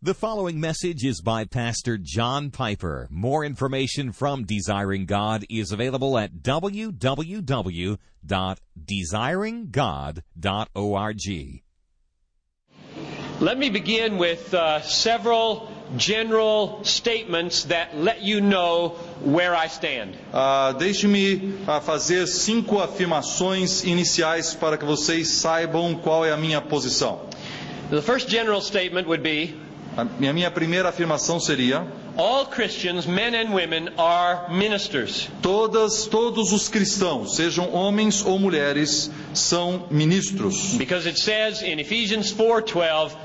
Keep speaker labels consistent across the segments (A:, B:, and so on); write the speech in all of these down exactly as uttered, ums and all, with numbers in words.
A: The following message is by Pastor John Piper. More information from Desiring God is available at w w w dot desiring god dot org.
B: Let me begin with uh, several general statements that let you know where I stand.
C: Uh, Deixe-me uh, fazer cinco afirmações iniciais para que vocês saibam qual é a minha posição.
B: The first general statement would be,
C: A minha primeira afirmação seria:
B: all Christians, men and women, are ministers.
C: Todas, todos os cristãos, sejam homens ou mulheres, são ministros.
B: Because it says in Ephesians four twelve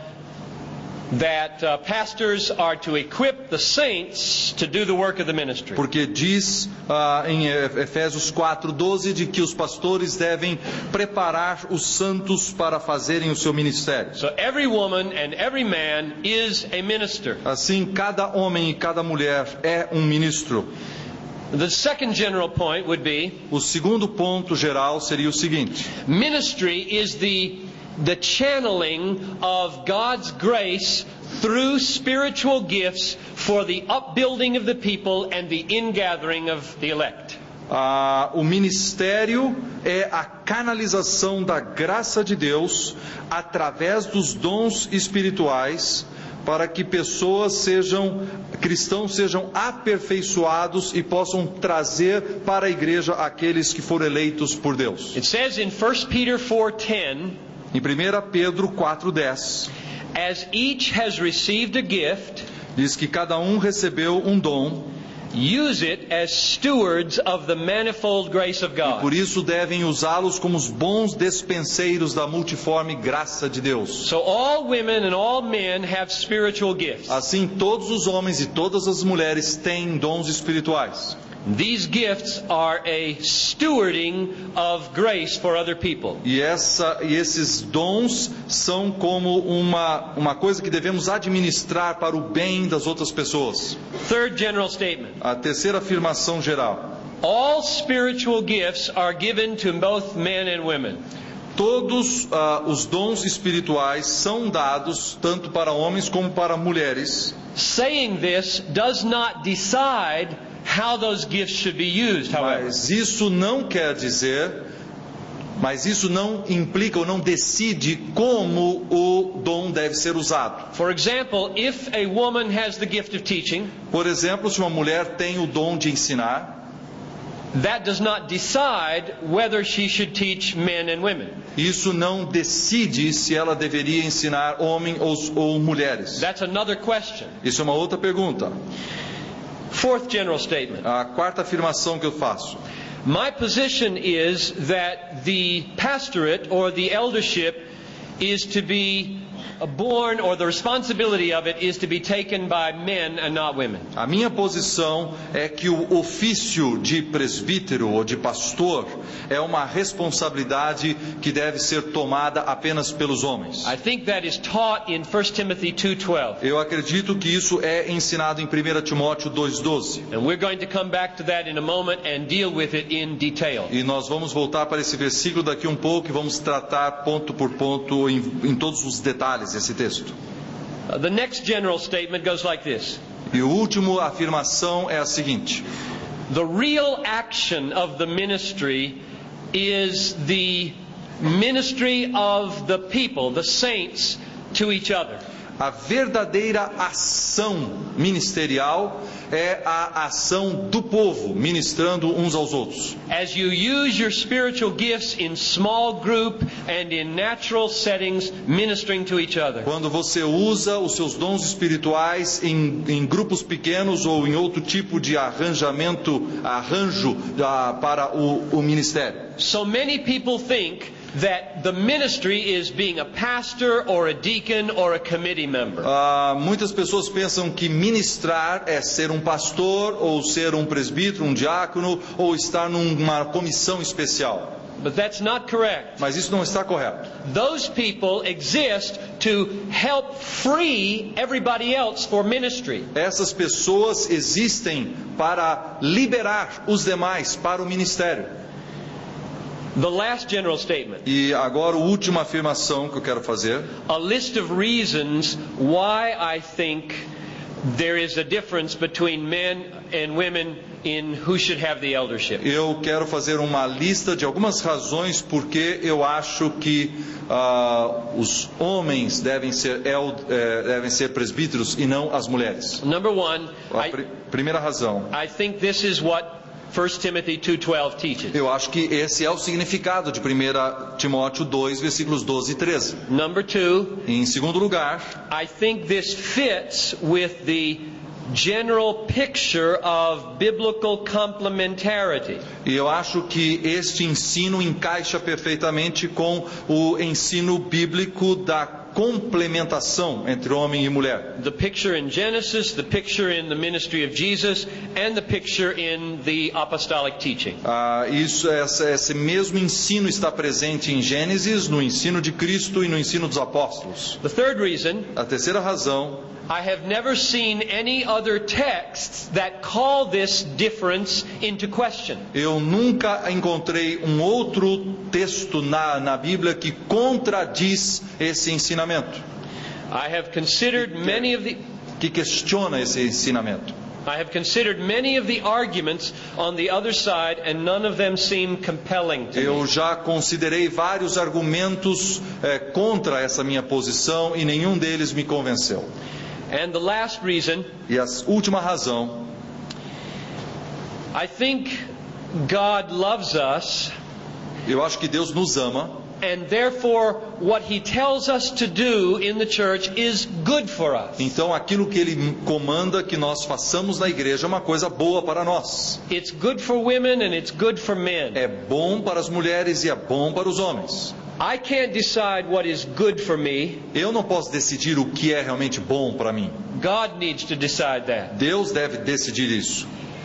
B: that uh, pastors are to equip the saints to do the work of the ministry.
C: Porque diz uh, em Efésios quatro doze de que os pastores devem preparar os santos para fazerem o seu ministério.
B: So every woman and every man is a minister.
C: Assim, cada homem e cada mulher é um ministro.
B: The second general point would be,
C: O segundo ponto geral seria o seguinte:
B: ministry is the the channeling of God's grace through spiritual gifts for the upbuilding of the people and the ingathering of the elect.
C: Ah, o ministério é a canalização da graça de Deus através dos dons espirituais para que pessoas sejam, cristãos sejam aperfeiçoados e possam trazer para a igreja aqueles que foram eleitos por Deus.
B: It says in First Peter four ten,
C: Em primeira Pedro quatro dez,
B: as each has received a gift,
C: diz que cada um recebeu um dom
B: use it as stewards of the manifold grace of
C: e
B: God.
C: por isso devem usá-los como os bons despenseiros da multiforme graça de Deus.
B: So all women and all men have spiritual gifts.
C: Assim, todos os homens e todas as mulheres têm dons espirituais.
B: These gifts are a stewarding of grace for other people.
C: E, essa, e esses dons são como uma, uma coisa que devemos administrar para o bem das outras pessoas.
B: Third general statement.
C: A terceira afirmação geral:
B: All spiritual gifts are given to both men and women.
C: todos uh, os dons espirituais são dados tanto para homens como para mulheres.
B: Saying this does not decide how those gifts should be used, however.
C: Mas isso não quer dizer, mas isso não implica ou não decide como o dom deve ser usado.
B: For example, if a woman has the gift of teaching,
C: Por exemplo, se uma mulher tem o dom de ensinar,
B: that does not decide whether she should teach men and women.
C: isso não decide se ela deveria ensinar homens ou, ou mulheres.
B: That's another question.
C: Isso é uma outra pergunta.
B: Fourth general statement.
C: A quarta afirmação que eu faço:
B: My position is that the pastorate or the eldership is to be born, or the responsibility of it is to be taken by men and not women.
C: a minha posição é que o ofício de presbítero ou de pastor é uma responsabilidade que deve ser tomada apenas pelos homens.
B: I think that is taught in First Timothy two twelve.
C: Eu acredito que isso é ensinado em primeira Timóteo dois doze.
B: And we're going to come back to that in a moment and deal with it in detail.
C: E nós vamos voltar para esse versículo daqui um pouco e vamos tratar ponto por ponto em, em todos os detalhes esse texto.
B: Uh, the next general statement goes like this.
C: E a última afirmação é a seguinte:
B: The real action of the ministry is the ministry of the people, the saints, to each other.
C: a verdadeira ação ministerial é a ação do povo ministrando uns aos outros.
B: As you use your spiritual gifts in small group and in natural settings, ministering to each other.
C: Quando você usa os seus dons espirituais em, em grupos pequenos ou em outro tipo de arranjamento, arranjo uh, para o, o ministério.
B: So many people think that the ministry is being a pastor or a deacon or a committee member.
C: Uh, muitas pessoas pensam que ministrar é ser um pastor ou ser um presbítero, um diácono ou estar numa comissão especial.
B: But that's not correct.
C: Mas isso não está correto.
B: Those people exist to help free everybody else for ministry.
C: Essas pessoas existem para liberar os demais para o ministério.
B: The last general statement.
C: E agora a última afirmação que eu quero fazer.
B: A list of reasons why I think there is a difference between men and women in who should have the eldership.
C: Eu quero fazer uma lista de algumas razões porque eu acho que uh, os homens devem ser, el, eh, devem ser presbíteros e não as mulheres.
B: Number one,
C: A
B: I,
C: pr- primeira razão.
B: I think this is what First Timothy two twelve teaches.
C: Eu acho que esse é o significado de primeira Timóteo dois, versículos doze e treze.
B: Number two,
C: Em segundo lugar,
B: I think this fits with the general picture of biblical complementarity.
C: e eu acho que este ensino encaixa perfeitamente com o ensino bíblico da complementação entre homem e mulher.
B: The picture in Genesis, the picture in the ministry of Jesus, and the picture in the apostolic teaching.
C: Ah, isso, essa, esse mesmo ensino está presente em Gênesis, no ensino de Cristo e no ensino dos apóstolos.
B: The third reason,
C: A terceira razão,
B: I have never seen any other texts that call this difference into question.
C: eu nunca encontrei um outro texto na, na Bíblia que contradiz esse ensinamento,
B: I have considered many of the
C: que questiona esse ensinamento.
B: I have considered many of the arguments on the other side, and none of them seem compelling to
C: Eu
B: me.
C: já considerei vários argumentos eh, contra essa minha posição e nenhum deles me convenceu.
B: And the last reason,
C: E a última razão,
B: I think God loves us,
C: eu acho que Deus nos ama,
B: and therefore what He tells us to do in the church is good for us.
C: então aquilo que Ele comanda que nós façamos na igreja é uma coisa boa para nós.
B: It's good for women and it's good for men.
C: É bom para as mulheres e é bom para os homens.
B: I can't decide what is good for me.
C: Eu não posso decidir o que é realmente bom para mim.
B: God needs to decide that.
C: Deus deve decidir isso.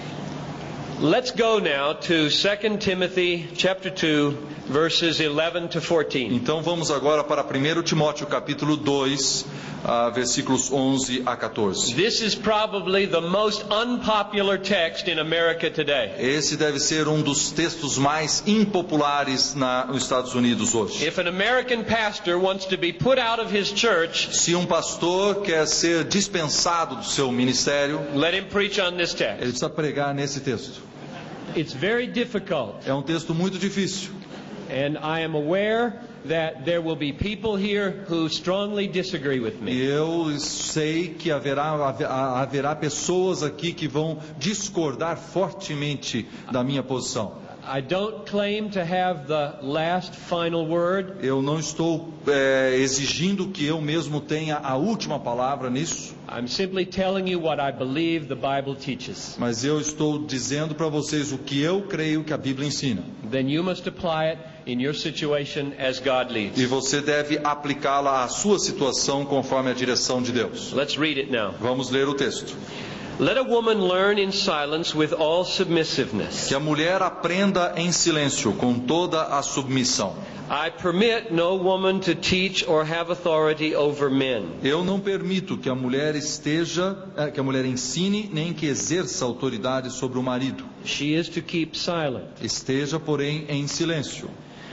B: Let's go now to Second Timothy chapter two, verses eleven to fourteen.
C: Então vamos agora para primeiro Timóteo capítulo dois, ah, versículos onze a quatorze.
B: This is probably the most unpopular text in America today.
C: Esse deve ser um dos textos mais impopulares na, nos Estados Unidos hoje.
B: If an American pastor wants to be put out of his church,
C: Se um pastor quer ser dispensado do seu ministério,
B: let him preach on this
C: ele
B: text.
C: precisa pregar nesse texto.
B: It's very difficult,
C: É um texto muito difícil.
B: and I am aware that there will be people here who strongly disagree with
C: E
B: me.
C: eu sei que haverá, haverá pessoas aqui que vão discordar fortemente da minha posição.
B: I don't claim to have the last final word.
C: Eu não estou é, exigindo que eu mesmo tenha a última palavra nisso,
B: I'm simply telling you what I believe the Bible teaches.
C: mas eu estou dizendo para vocês o que eu creio que a Bíblia ensina.
B: Then you must apply it in your situation as God leads.
C: E você deve aplicá-la à sua situação conforme a direção de Deus.
B: Let's read it now.
C: Vamos ler o texto.
B: Let a woman learn in silence with all submissiveness.
C: Que a mulher aprenda em silêncio, com toda a submissão.
B: I permit no woman to teach or have authority over men.
C: Eu não permito que a mulher esteja, eh, que a mulher ensine, nem que exerça autoridade sobre o marido.
B: She is to keep silent.
C: Esteja, porém, em silêncio.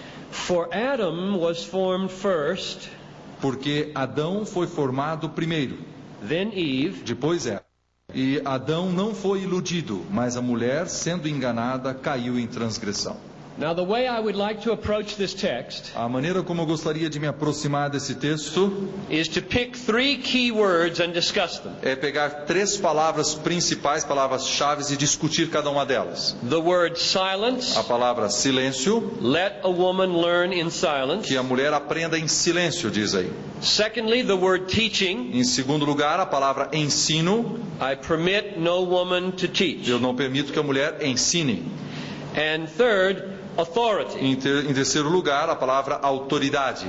B: For Adam was formed first,
C: Porque Adão foi formado primeiro,
B: then Eve,
C: depois Eva. E Adão não foi iludido, mas a mulher, sendo enganada, caiu em transgressão.
B: Now, the way I would like to approach this text
C: A maneira como eu gostaria de me aproximar desse texto
B: is to pick three key words and discuss them.
C: é pegar três palavras principais, palavras-chave, e discutir cada uma delas.
B: The word silence,
C: A palavra silêncio,
B: let a woman learn in silence.
C: que a mulher aprenda em silêncio, diz aí.
B: Secondly, the word teaching,
C: Em segundo lugar, a palavra ensino,
B: I permit no woman to teach.
C: eu não permito que a mulher ensine.
B: And third, authority.
C: Em, ter, em terceiro lugar, a palavra autoridade.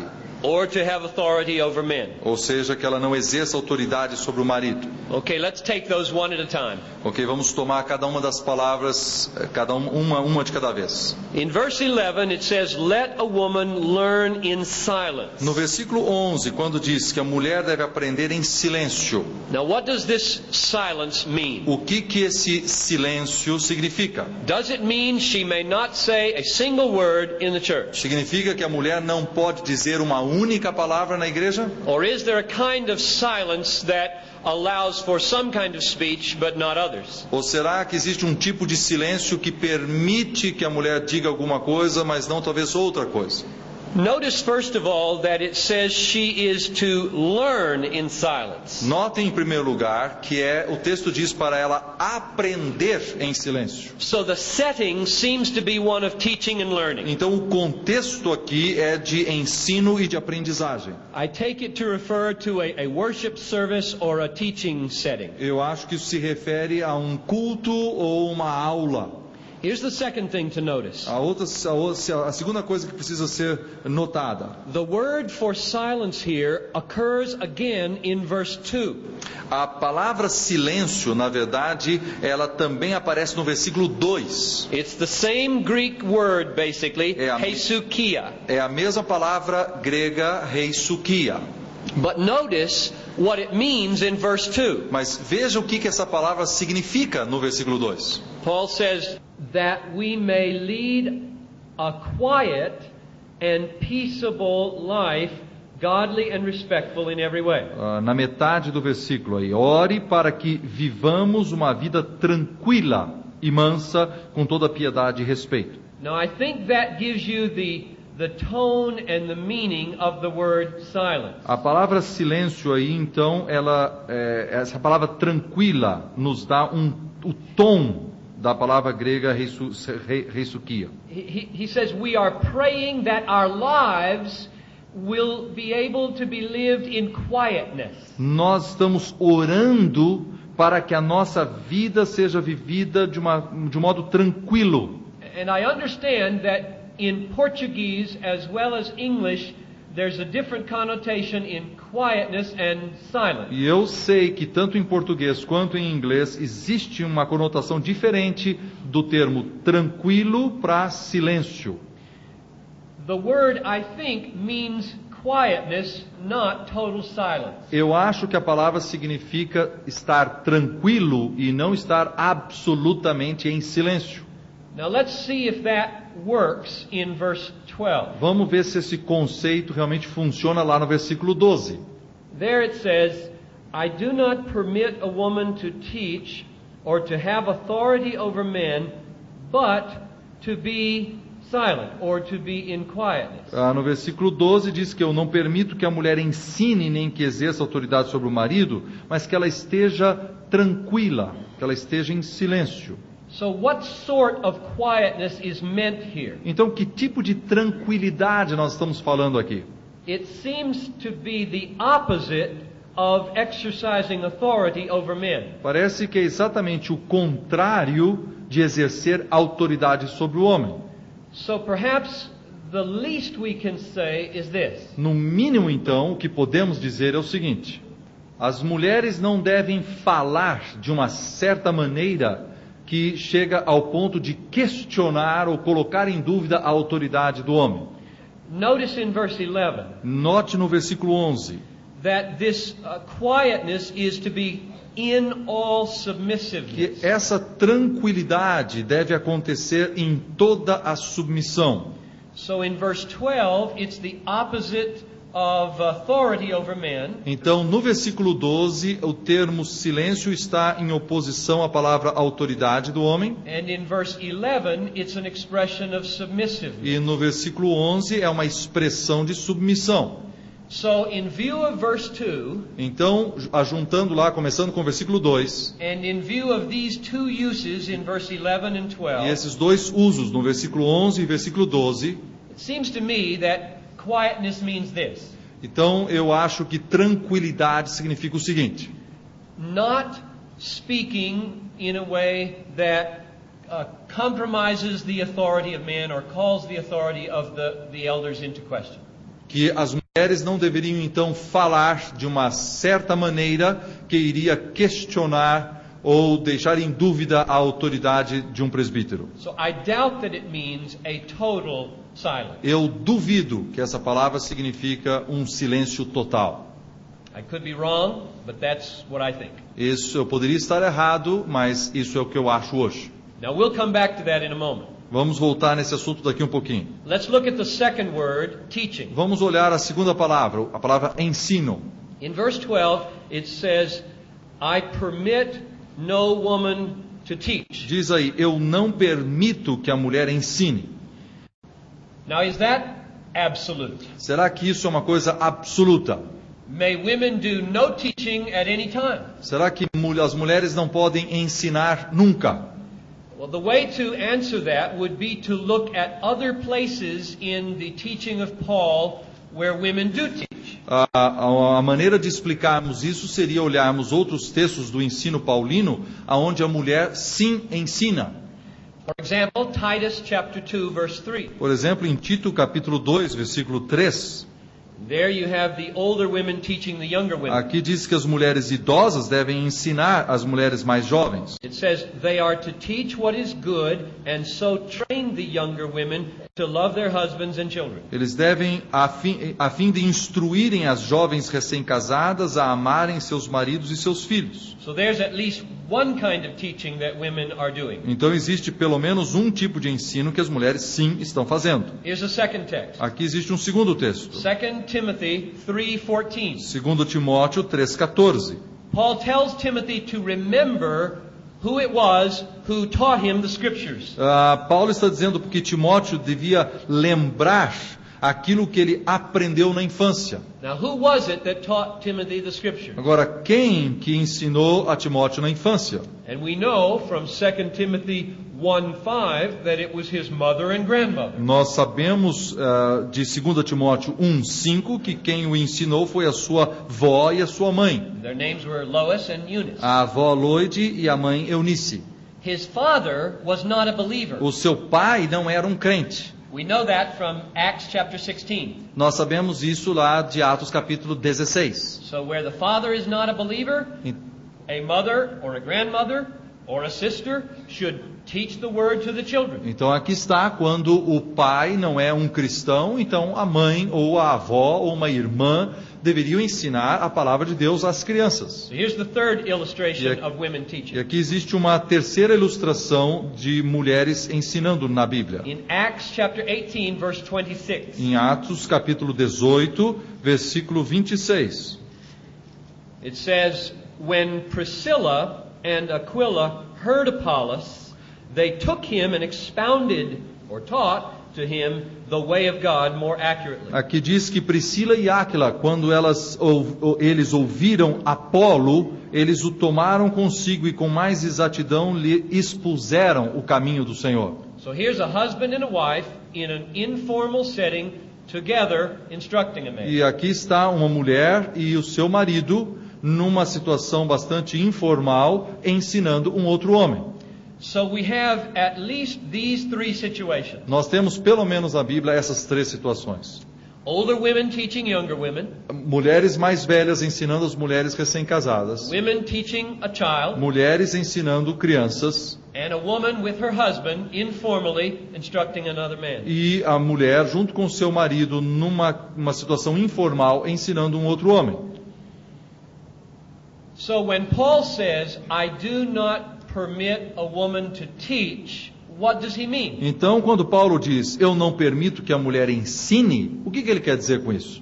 B: or to have authority over men.
C: Ou seja, que ela não exerça autoridade sobre o marido.
B: Okay, let's take those one at a time.
C: Ok, vamos tomar cada uma das palavras, cada uma, uma, uma de cada vez.
B: In verse eleven it says, "Let a woman learn in silence."
C: No versículo onze, quando diz que a mulher deve aprender em silêncio,
B: Now what does this silence mean?
C: o que que esse silêncio significa?
B: Does it mean she may not say a single word in the church?
C: Significa que a mulher não pode dizer uma única palavra na igreja?
B: Or is there a kind of silence that allows for some kind of speech but not others?
C: Ou será que existe um tipo de silêncio que permite que a mulher diga alguma coisa, mas não talvez outra coisa?
B: Notice first of all that it says she is to learn in silence.
C: Notem em primeiro lugar que é o texto diz para ela aprender em silêncio.
B: So the setting seems to be one of teaching and learning.
C: Então o contexto aqui é de ensino e de aprendizagem.
B: I take it to refer to a, a worship service or a teaching setting.
C: Eu acho que isso se refere a um culto ou uma aula.
B: Here's the second thing to notice.
C: A, outra, a, a segunda coisa que precisa ser notada.
B: The word for silence here occurs again in verse two.
C: A palavra silêncio, na verdade, ela também aparece no versículo dois.
B: It's the same Greek word basically,
C: É a,
B: heisukia.
C: é a mesma palavra grega heisukia.
B: But notice what it means in verse two.
C: Mas veja o que, que essa palavra significa no versículo dois.
B: Paul says that we may lead a quiet and peaceable life, godly and respectful in every way.
C: Uh, na metade do versículo aí, ore para que vivamos uma vida tranquila e mansa com toda piedade e respeito.
B: Now I think that gives you the the tone and the meaning of the word silence.
C: A palavra silêncio aí, então, ela, é, essa palavra tranquila nos dá um, o tom da palavra grega heisukia.
B: He, he says we are praying that our lives will be able to be lived in quietness.
C: Nós estamos orando para que a nossa vida seja vivida de, uma, de um modo tranquilo.
B: And I understand that in Portuguese as well as English, there's a different connotation in quietness and silence.
C: E eu sei que tanto em português quanto em inglês existe uma conotação diferente do termo tranquilo para silêncio.
B: The word, I think, means quietness, not total silence.
C: Eu acho que a palavra significa estar tranquilo e não estar absolutamente em silêncio.
B: Now let's see if that works in verse twelve.
C: Vamos ver se esse conceito realmente funciona lá no versículo doze.
B: There it says, I do not permit a woman to teach or to have authority over men, but to be silent or to be in quietness.
C: Ah, no versículo doze diz que eu não permito que a mulher ensine nem que exerça autoridade sobre o marido, mas que ela esteja tranquila, que ela esteja em silêncio.
B: So what sort of quietness is meant here?
C: Então, que tipo de tranquilidade nós estamos falando aqui?
B: It seems to be the opposite of exercising authority over men.
C: Parece que é exatamente o contrário de exercer autoridade sobre o homem.
B: So perhaps the least we can say is this.
C: No mínimo, então, o que podemos dizer é o seguinte: as mulheres não devem falar de uma certa maneira que chega ao ponto de questionar ou colocar em dúvida a autoridade do homem.
B: Notice in verse eleven.
C: Note no versículo onze.
B: That this uh, quietness is to be in all submissiveness.
C: Que essa tranquilidade deve acontecer em toda a submissão.
B: So in verse twelve, it's the opposite of authority over men.
C: Então, no versículo doze, o termo silêncio está em oposição à palavra autoridade do homem.
B: And in verse eleven, it's an expression of submissiveness.
C: E no versículo onze é uma expressão de submissão.
B: So in view of verse two,
C: então, ajuntando lá, começando com o versículo dois,
B: and in view of these two uses in verse eleven and twelve,
C: e esses dois usos no versículo onze e versículo doze,
B: it seems to me that quietness means this.
C: Então eu acho que tranquilidade significa o seguinte:
B: not speaking in a way that uh, compromises the authority of men or calls the authority of the, the elders into question.
C: que as mulheres não deveriam então falar de uma certa maneira que iria questionar ou deixar em dúvida a autoridade de um presbítero.
B: So I doubt that it means a total silence.
C: Eu duvido que essa palavra significa um silêncio total.
B: I could be wrong, but that's what I think.
C: Isso eu poderia estar errado, mas isso é o que eu acho hoje.
B: Now we'll come back to that in a moment.
C: Vamos voltar nesse assunto daqui um pouquinho.
B: Let's look at the second word, teaching.
C: Vamos olhar a segunda palavra, a palavra ensino.
B: In verse twelve, it says, I permit no woman to teach.
C: Diz aí, eu não permito que a mulher ensine.
B: Now is that absolute?
C: Será que isso é uma coisa absoluta?
B: May women do no teaching at any time?
C: Será que as mulheres não podem ensinar nunca?
B: Well, the way to answer that would be to look at other places in the teaching of Paul where women do teach.
C: A, a, a maneira de explicarmos isso seria olharmos outros textos do ensino paulino, aonde a mulher sim ensina.
B: For example, Titus chapter two, verse three.
C: Por exemplo, em Tito capítulo dois, versículo três.
B: There you have the older women teaching the younger women.
C: Aqui diz que as mulheres idosas devem ensinar as mulheres mais jovens.
B: It says they are to teach what is good and so train the younger women to love their husbands and children.
C: Eles devem, a fim, a fim de instruírem as jovens recém-casadas a amarem seus maridos e seus filhos.
B: So there's at least one kind of teaching that women are doing.
C: Então existe pelo menos um tipo de ensino que as mulheres sim estão fazendo.
B: Here's a second text.
C: Aqui existe um segundo texto.
B: Second Timothy three fourteen.
C: Segundo Timóteo três quatorze.
B: Paul tells Timothy to remember who it was who taught him the scriptures.
C: Uh, Paulo está dizendo que Timóteo devia lembrar aquilo que ele aprendeu na infância.
B: Now, who was it that taught Timothy the scripture?
C: Agora, quem que ensinou a Timóteo na infância?
B: And we know from Second Timothy one five that it was his mother and grandmother.
C: Nós sabemos uh, de Segundo Timóteo um cinco que quem o ensinou foi a sua avó e a sua mãe.
B: Their names were Lois and Eunice.
C: A avó Loide e a mãe Eunice.
B: His father was not a believer.
C: O seu pai não era um crente.
B: We know that from Acts chapter sixteen.
C: Nós sabemos isso lá de Atos capítulo dezesseis.
B: So where the father is not a believer, a mother or a grandmother or a sister should teach the word to the children.
C: Então aqui está, quando o pai não é um cristão, então a mãe ou a avó ou uma irmã deveriam ensinar a palavra de Deus às crianças.
B: So here's the third illustration
C: E aqui,
B: of women teaching.
C: e aqui existe uma terceira ilustração de mulheres ensinando na Bíblia.
B: In Acts chapter eighteen verse twenty-six.
C: Em Atos capítulo dezoito, versículo vinte e seis.
B: It says, when Priscilla and Aquila heard Apollos, they took him and expounded or taught to him the way of God more accurately.
C: Aqui diz que Priscila e Áquila, quando elas, ou, eles ouviram Apolo, eles o tomaram consigo e com mais exatidão lhe expuseram o caminho do Senhor.
B: So here's a husband and a wife in an informal setting together instructing a man.
C: E aqui está uma mulher e o seu marido numa situação bastante informal, ensinando um outro homem.
B: So we have at least these three situations.
C: Nós temos pelo menos na Bíblia essas três situações.
B: Older women teaching younger women.
C: Mulheres mais velhas ensinando as mulheres recém-casadas.
B: Women teaching a child.
C: Mulheres ensinando crianças.
B: And a woman with her husband informally instructing another man.
C: E a mulher junto com seu marido numa uma situação informal ensinando um outro homem.
B: So when Paul says, I do not permit a woman to teach, what does he mean?
C: Então, quando Paulo diz, eu não permito que a mulher ensine, o que, que ele quer dizer com isso?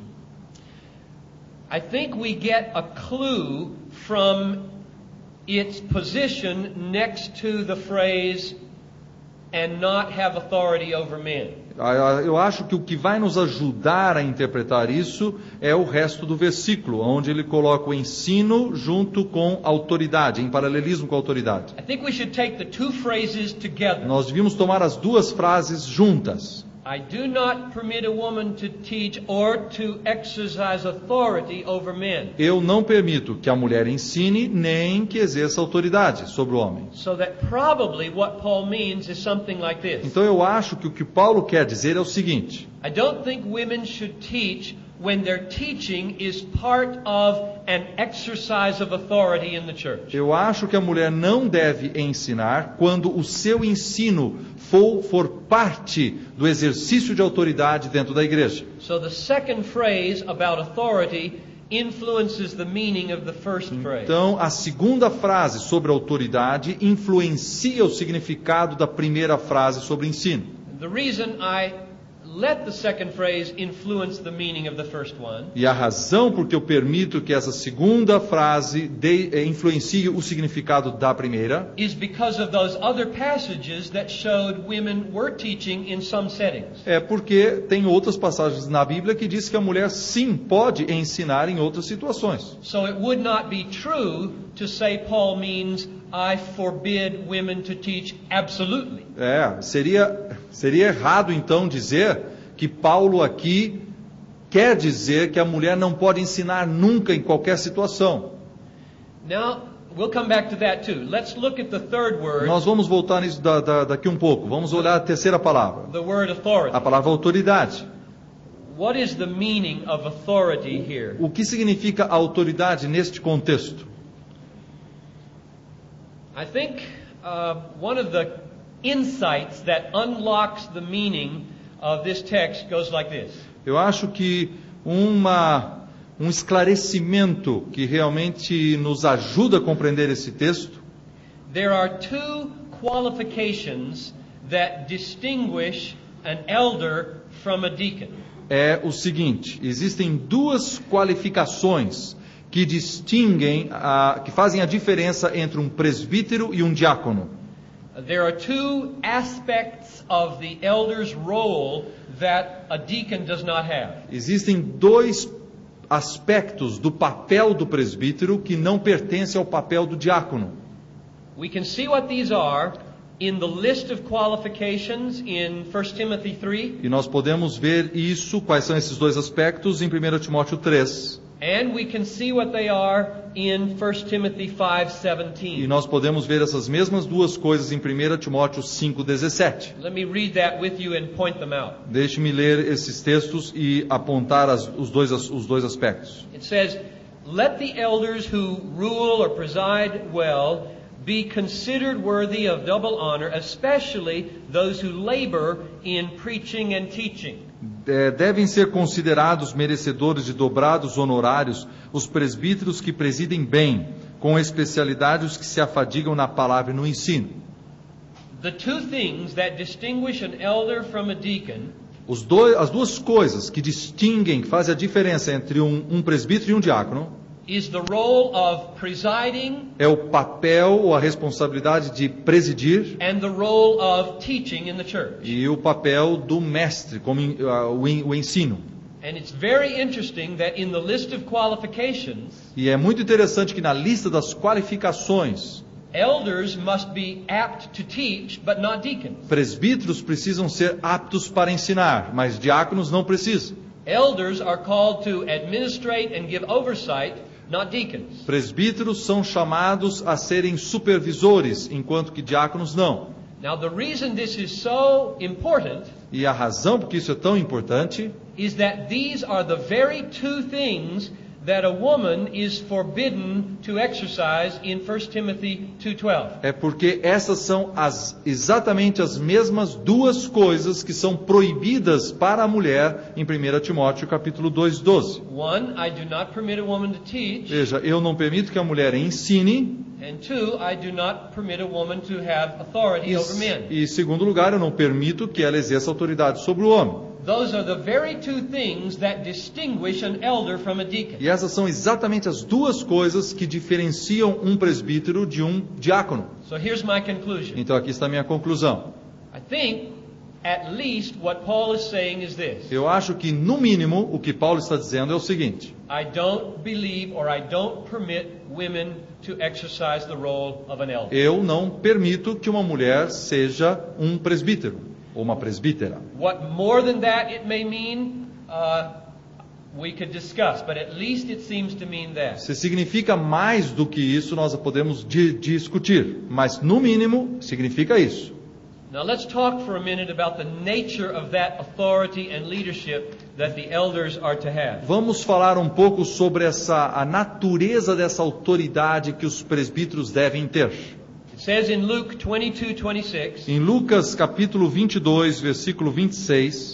B: I think we get a clue from its position next to the phrase, and not have authority over men.
C: Eu acho que o que vai nos ajudar a interpretar isso é o resto do versículo, onde ele coloca o ensino junto com autoridade, em paralelismo com a autoridade.
B: I think we should take the two phrases together.
C: Nós devíamos tomar as duas frases juntas.
B: I do not permit a woman to teach or to exercise authority over men.
C: Eu não permito que a mulher ensine nem que exerça autoridade sobre o homem.
B: So that probably what Paul means is something like this.
C: Então eu acho que o que Paulo quer dizer é o seguinte:
B: I don't think women should teach when their teaching is part of an exercise of authority in the church.
C: Eu acho que a mulher não deve ensinar quando o seu ensino for, for parte do exercício de autoridade dentro da igreja.
B: So the second phrase about authority influences the meaning of the first phrase.
C: Então, a segunda frase sobre autoridade influencia o significado da primeira frase sobre ensino.
B: The reason I let the second phrase influence the meaning of the first one
C: E a razão por que eu permito que essa segunda frase de, eh, influencie o significado da primeira
B: is because of those other passages that showed women were teaching in some settings.
C: é porque tem outras passagens na Bíblia que diz que a mulher sim pode ensinar em outras situações.
B: So it would not be true to say Paul means I forbid women to teach absolutely.
C: É, seria, seria errado então dizer que Paulo aqui quer dizer que a mulher não pode ensinar nunca em qualquer situação.
B: Now, we'll come back to that too. Let's look at the third word,
C: Nós vamos voltar nisso da, da, daqui um pouco. Vamos olhar a terceira palavra,
B: the word authority.
C: a palavra autoridade.
B: What is the meaning of authority here?
C: O que significa autoridade neste contexto?
B: I think uh, one of the insights that unlocks the meaning of this text goes like this.
C: Eu acho que uma, um esclarecimento que realmente nos ajuda a compreender esse texto
B: There are two qualifications that distinguish an elder from a deacon.
C: é o seguinte: existem duas qualificações que distinguem, a, que fazem a diferença entre um presbítero e um diácono.
B: There are two aspects of the elder's role that a deacon does not have.
C: Existem dois aspectos do papel do presbítero que não pertencem ao papel do diácono.
B: We can see what these are in the list of qualifications in First Timothy three,
C: E nós podemos ver isso, quais são esses dois aspectos, em primeiro Timóteo três.
B: and we can see what they are in First Timothy five
C: E
B: seventeen.
C: nós podemos ver essas mesmas duas coisas em primeiro Timóteo cinco, dezessete.
B: Let me read that with you and point them out.
C: Deixe-me ler esses textos e apontar as, os, dois, os dois aspectos.
B: It says, "Let the elders who rule or preside well be considered worthy of double honor, especially those who labor in preaching and teaching."
C: É, devem ser considerados merecedores de dobrados honorários os presbíteros que presidem bem, com especialidade os que se afadigam na palavra e no ensino.
B: The two things that distinguish an elder from a deacon
C: Os dois, as duas coisas que distinguem, que fazem a diferença entre um, um presbítero e um diácono,
B: is the role of presiding
C: é o papel ou a responsabilidade de presidir
B: and the role of teaching in the church.
C: e o papel do mestre, como uh, o, en, o ensino.
B: And it's very interesting that in the list of qualifications,
C: E é muito interessante que na lista das qualificações,
B: elders must be apt to teach, but not deacons.
C: presbíteros precisam ser aptos para ensinar, mas diáconos não precisam.
B: Elders are called to administrate and give oversight, not deacons.
C: Presbíteros são chamados a serem supervisores, enquanto que diáconos não.
B: Now, the reason this is so important
C: E a razão por que isso é tão importante
B: is that these are the very two things that a woman is forbidden to exercise in First Timothy two twelve.
C: é porque essas são as, exatamente as mesmas duas coisas que são proibidas para a mulher em primeiro Timóteo capítulo dois, doze.
B: One, I do not permit a woman to teach,
C: Veja, eu não permito que a mulher ensine,
B: and two, I do not permit a woman to have authority over men.
C: e, e em segundo lugar, eu não permito que ela exerça autoridade sobre o homem.
B: Those are the very two things that distinguish an elder from a deacon.
C: E essas são exatamente as duas coisas que diferenciam um presbítero de um diácono.
B: So here's my conclusion.
C: Então aqui está a minha conclusão.
B: I think, at least, what Paul is saying is this.
C: Eu acho que, no mínimo, o que Paulo está dizendo é o seguinte:
B: I don't believe or I don't permit women to exercise the role of an elder.
C: eu não permito que uma mulher seja um presbítero ou uma presbítera.
B: What more than that it may mean, uh, we could discuss, but at least it seems to mean that.
C: Se significa mais do que isso, nós podemos di- discutir, mas no mínimo significa isso.
B: Now let's talk for a minute about the nature of that authority and leadership that the elders are to have.
C: Vamos falar um pouco sobre essa, a natureza dessa autoridade que os presbíteros devem ter.
B: It says in Luke twenty-two twenty-six,
C: Em Lucas capítulo vinte e dois, versículo vinte e seis,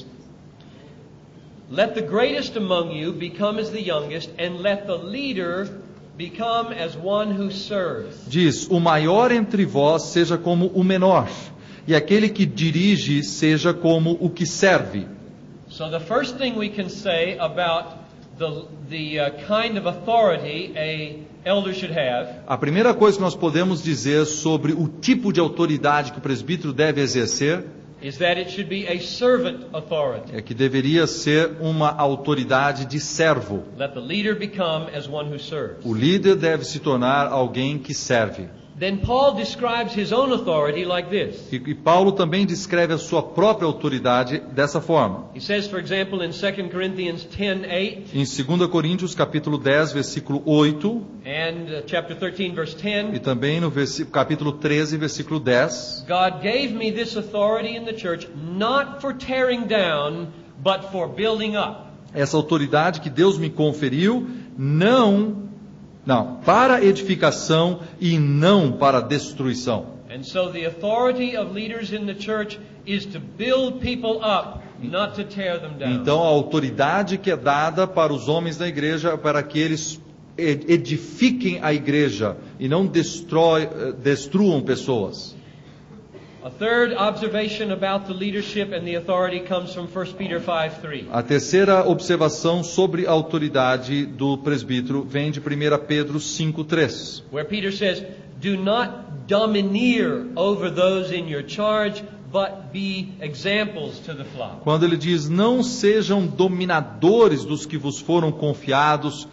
B: let the greatest among you become as the youngest, and let the leader become as one who serves.
C: diz: o maior entre vós seja como o menor, e aquele que dirige seja como o que serve.
B: So the first thing we can say about the the uh, kind of authority a elder should have
C: A primeira coisa que nós podemos dizer sobre o tipo de autoridade que o presbítero deve exercer
B: is that it should be a servant authority.
C: é que deveria ser uma autoridade de servo.
B: Let the leader become as one who serves.
C: O líder deve se tornar alguém que serve.
B: Then Paul describes his own authority like this.
C: E, e Paulo também descreve a sua própria autoridade dessa forma.
B: He says, for example, in Second Corinthians ten eight
C: Em dois Coríntios capítulo dez, versículo oito,
B: and uh, chapter thirteen verse
C: e
B: ten,
C: também no versículo, capítulo treze, versículo dez,
B: God gave me this authority in the church not for tearing down, but for building up.
C: essa autoridade que Deus me conferiu, não, não, para edificação e não para destruição.
B: And so the authority of leaders in the church is to build people up, not to tear them down.
C: Então a autoridade que é dada para os homens da igreja é para que eles edifiquem a igreja e não destrói, destruam pessoas.
B: A third observation about the leadership and the authority comes from First Peter five three.
C: A terceira observação sobre a autoridade do presbítero vem de primeira Pedro cinco três.
B: Where Peter says, do not domineer over those in your charge, but be examples to the flock.
C: Quando ele diz: não sejam dominadores dos que vos foram confiados,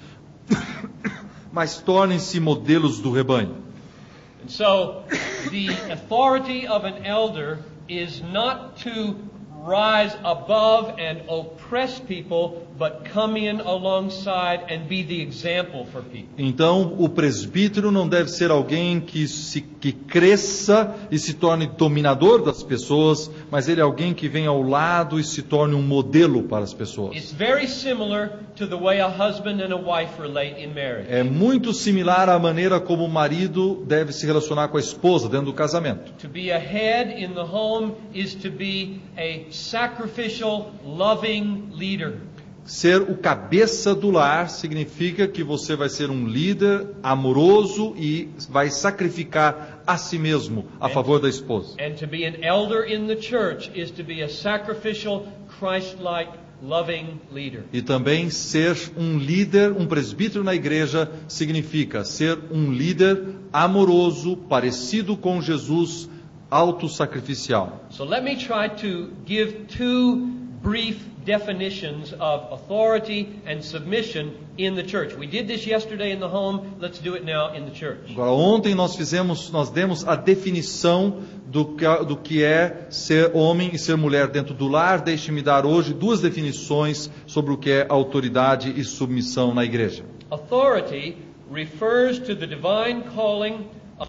C: mas tornem-se modelos do rebanho.
B: And so, the authority of an elder is not to rise above and oppress people, but come in alongside and be the example for people.
C: Então, o presbítero não deve ser alguém que, se, que cresça e se torne dominador das pessoas, mas ele é alguém que vem ao lado e se torne um modelo para as pessoas.
B: It's very similar to the way a husband and a wife relate in marriage.
C: É muito similar à maneira como o marido deve se relacionar com a esposa dentro do casamento.
B: To be a head in the home is to be a sacrificial, loving leader.
C: Ser o cabeça do lar significa que você vai ser um líder amoroso e vai sacrificar a si mesmo a favor da esposa.
B: And to be an elder in the church is to be a sacrificial, Christ-like, loving leader.
C: E também ser um líder, um presbítero na igreja, significa ser um líder amoroso, parecido com Jesus, autossacrificial.
B: So let me try to give two brief definitions of authority and submission in the church. We did this yesterday in the home. Let's do it now in the church.
C: Agora, ontem nós fizemos, nós demos a definição do que, do que é ser homem e ser mulher dentro do lar. Deixe-me dar hoje duas definições sobre o que é autoridade e submissão na igreja.
B: Authority refers to the divine calling of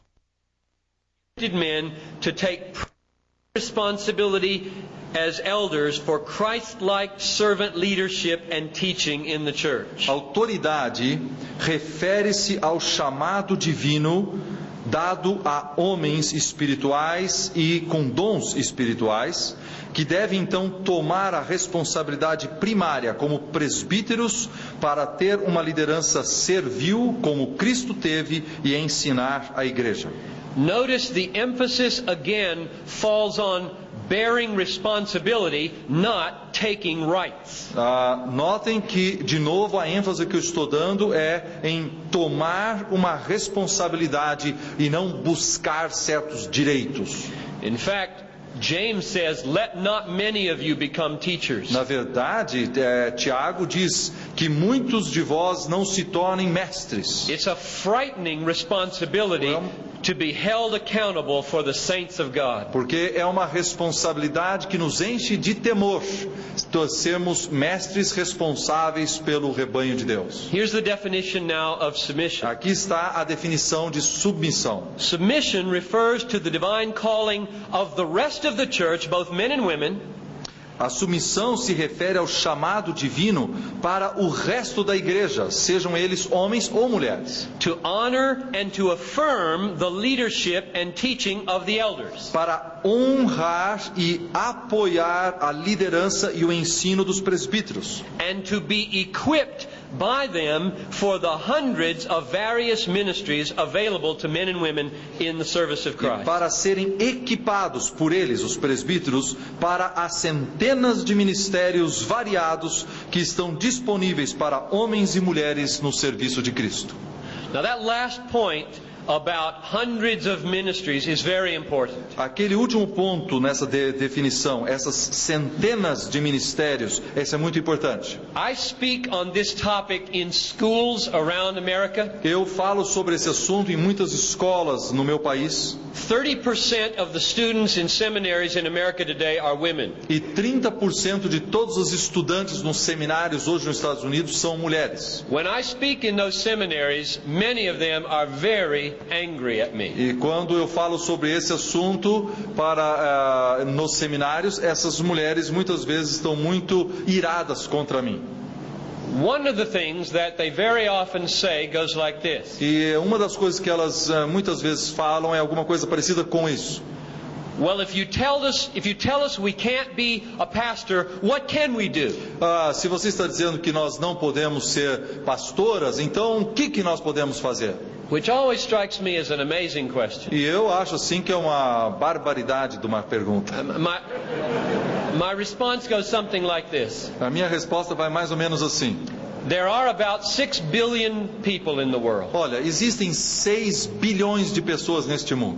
B: men to take responsibility as elders for Christ-like servant leadership and teaching in the church.
C: Autoridade refere-se ao chamado divino dado a homens espirituais e com dons espirituais, que devem então tomar a responsabilidade primária como presbíteros para ter uma liderança servil como Cristo teve e ensinar a igreja.
B: Notice the emphasis again falls on bearing responsibility, not taking rights.
C: Ah, notem que, de novo, a ênfase que eu estou dando é em tomar uma responsabilidade e não buscar certos direitos.
B: In fact, James says, let not many of you become teachers.
C: Na verdade, é, Tiago diz que muitos de vós não se tornem mestres.
B: It's a frightening responsibility to be held accountable for the saints of God.
C: Porque é uma responsabilidade que nos enche de temor, sermos mestres responsáveis pelo rebanho de Deus.
B: Here's the definition now of submission.
C: Aqui está a definição de submissão.
B: Submission refers to the divine calling of the rest of the church, both men and women.
C: A submissão se refere ao chamado divino para o resto da igreja, sejam eles homens ou mulheres.
B: To honor and to affirm the leadership and teaching of the elders.
C: Para honrar e apoiar a liderança e o ensino dos presbíteros.
B: And to be equipped by them for the hundreds of various ministries available to men and women in the service of Christ.
C: E para serem equipados por eles, os presbíteros, para as centenas de ministérios variados que estão disponíveis para homens e mulheres no serviço de Cristo.
B: Now that last point about hundreds of ministries is very important.
C: Aquele último ponto nessa de definição, essas centenas de ministérios, esse é muito importante.
B: I speak on this topic in schools around America.
C: Eu falo sobre esse assunto em muitas escolas no meu país.
B: thirty percent of the students in seminaries in America today are women.
C: E trinta por cento de todos os estudantes nos seminários hoje nos Estados Unidos são mulheres.
B: When I speak in those seminaries, many of them are very angry at me.
C: E quando eu falo sobre esse assunto para uh, nos seminários, essas mulheres muitas vezes estão muito iradas contra mim.
B: One of the things that they very often say goes like this.
C: E uma das coisas que elas uh, muitas vezes falam é alguma coisa parecida com isso.
B: Well, if you tell us, if you tell us we can't be a pastor, what can we do?
C: Ah, se você está dizendo que nós não podemos ser pastoras, então o que que nós podemos fazer?
B: Which always strikes me as an amazing question.
C: E eu acho assim que é uma barbaridade de uma pergunta.
B: My, my response goes something like this.
C: A minha resposta vai mais ou menos assim.
B: There are about six billion people in the world.
C: Olha, existem seis bilhões de pessoas neste mundo.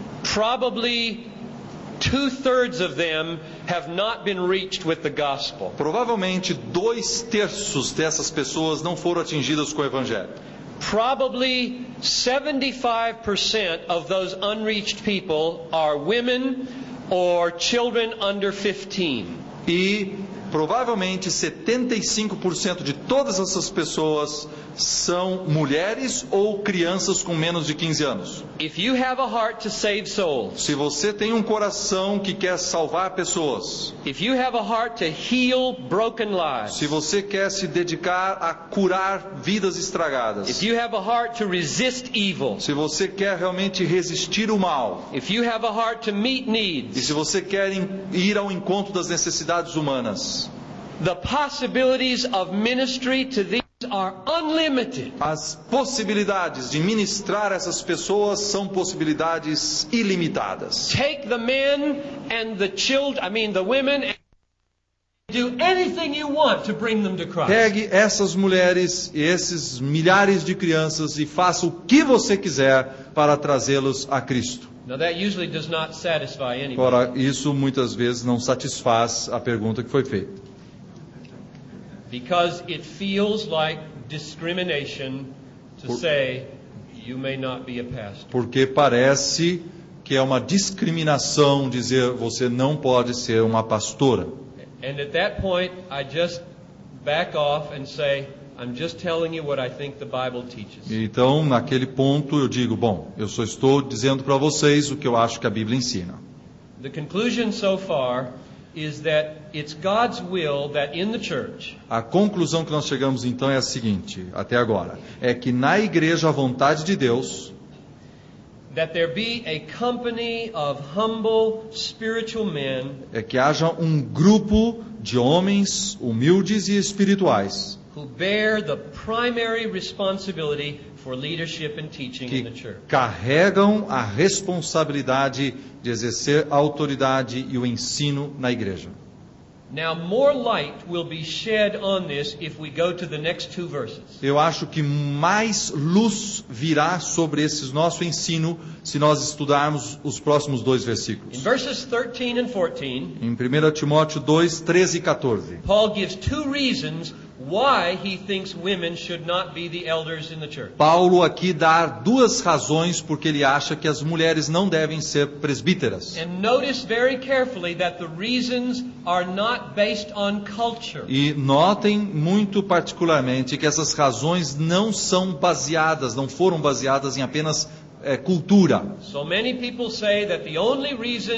B: Probably two-thirds of them have not been reached with the gospel.
C: Provavelmente dois terços dessas pessoas não foram atingidas com o evangelho.
B: Probably seventy-five percent of those unreached people are women or children under fifteen.
C: E provavelmente setenta e cinco por cento de todas essas pessoas são mulheres ou crianças com menos de quinze anos.
B: If you have a heart to save souls,
C: Se você tem um coração que quer salvar pessoas,
B: if you have a heart to heal broken lives,
C: se você quer se dedicar a curar vidas estragadas,
B: if you have a heart to resist evil,
C: se você quer realmente resistir o mal,
B: if you have a heart to meet
C: e
B: needs,
C: se você quer ir ao encontro das necessidades humanas,
B: the possibilities of ministry to these are unlimited.
C: as possibilidades de ministrar essas pessoas são possibilidades ilimitadas.
B: Take the men and the children, I mean the women, and do anything you want to bring them to Christ.
C: Pegue essas mulheres e esses milhares de crianças e faça o que você quiser para trazê-los a Cristo.
B: Now that usually does not satisfy anybody.
C: Ora, isso muitas vezes não satisfaz a pergunta que foi feita.
B: Because it feels like discrimination to
C: Por-
B: say you may not be a pastor.
C: Porque parece que é uma discriminação dizer você não pode ser uma pastora.
B: And at that point I just back off and say I'm just telling you what I think the Bible teaches.
C: Então, naquele ponto eu digo, bom, eu só estou dizendo para vocês o que eu acho que a Bíblia ensina.
B: The conclusion so far is that it's God's will that in the church
C: A conclusão que nós chegamos então é a seguinte, até agora, é que na igreja a vontade de Deus
B: that there be a company of humble spiritual men
C: é que haja um grupo de homens humildes e espirituais
B: who bear the primary responsibility for leadership and teaching in the
C: que
B: church.
C: carregam a responsabilidade de exercer a autoridade e o ensino na igreja.
B: Now more light will be shed on this if we go to the next two verses.
C: Eu acho que mais luz virá sobre esse nosso ensino se nós estudarmos os próximos dois
B: In
C: versículos.
B: verses thirteen and fourteen,
C: Em primeira Timóteo dois, treze e quatorze.
B: Paul gives two reasons why he thinks women should not be the elders in the church.
C: Paulo aqui dá duas razões porque ele acha que as mulheres não devem ser presbíteras.
B: And notice very carefully that the reasons are not based on culture.
C: E notem muito particularmente que essas razões não são baseadas, não foram baseadas em apenas é, cultura.
B: So many people say that the only reason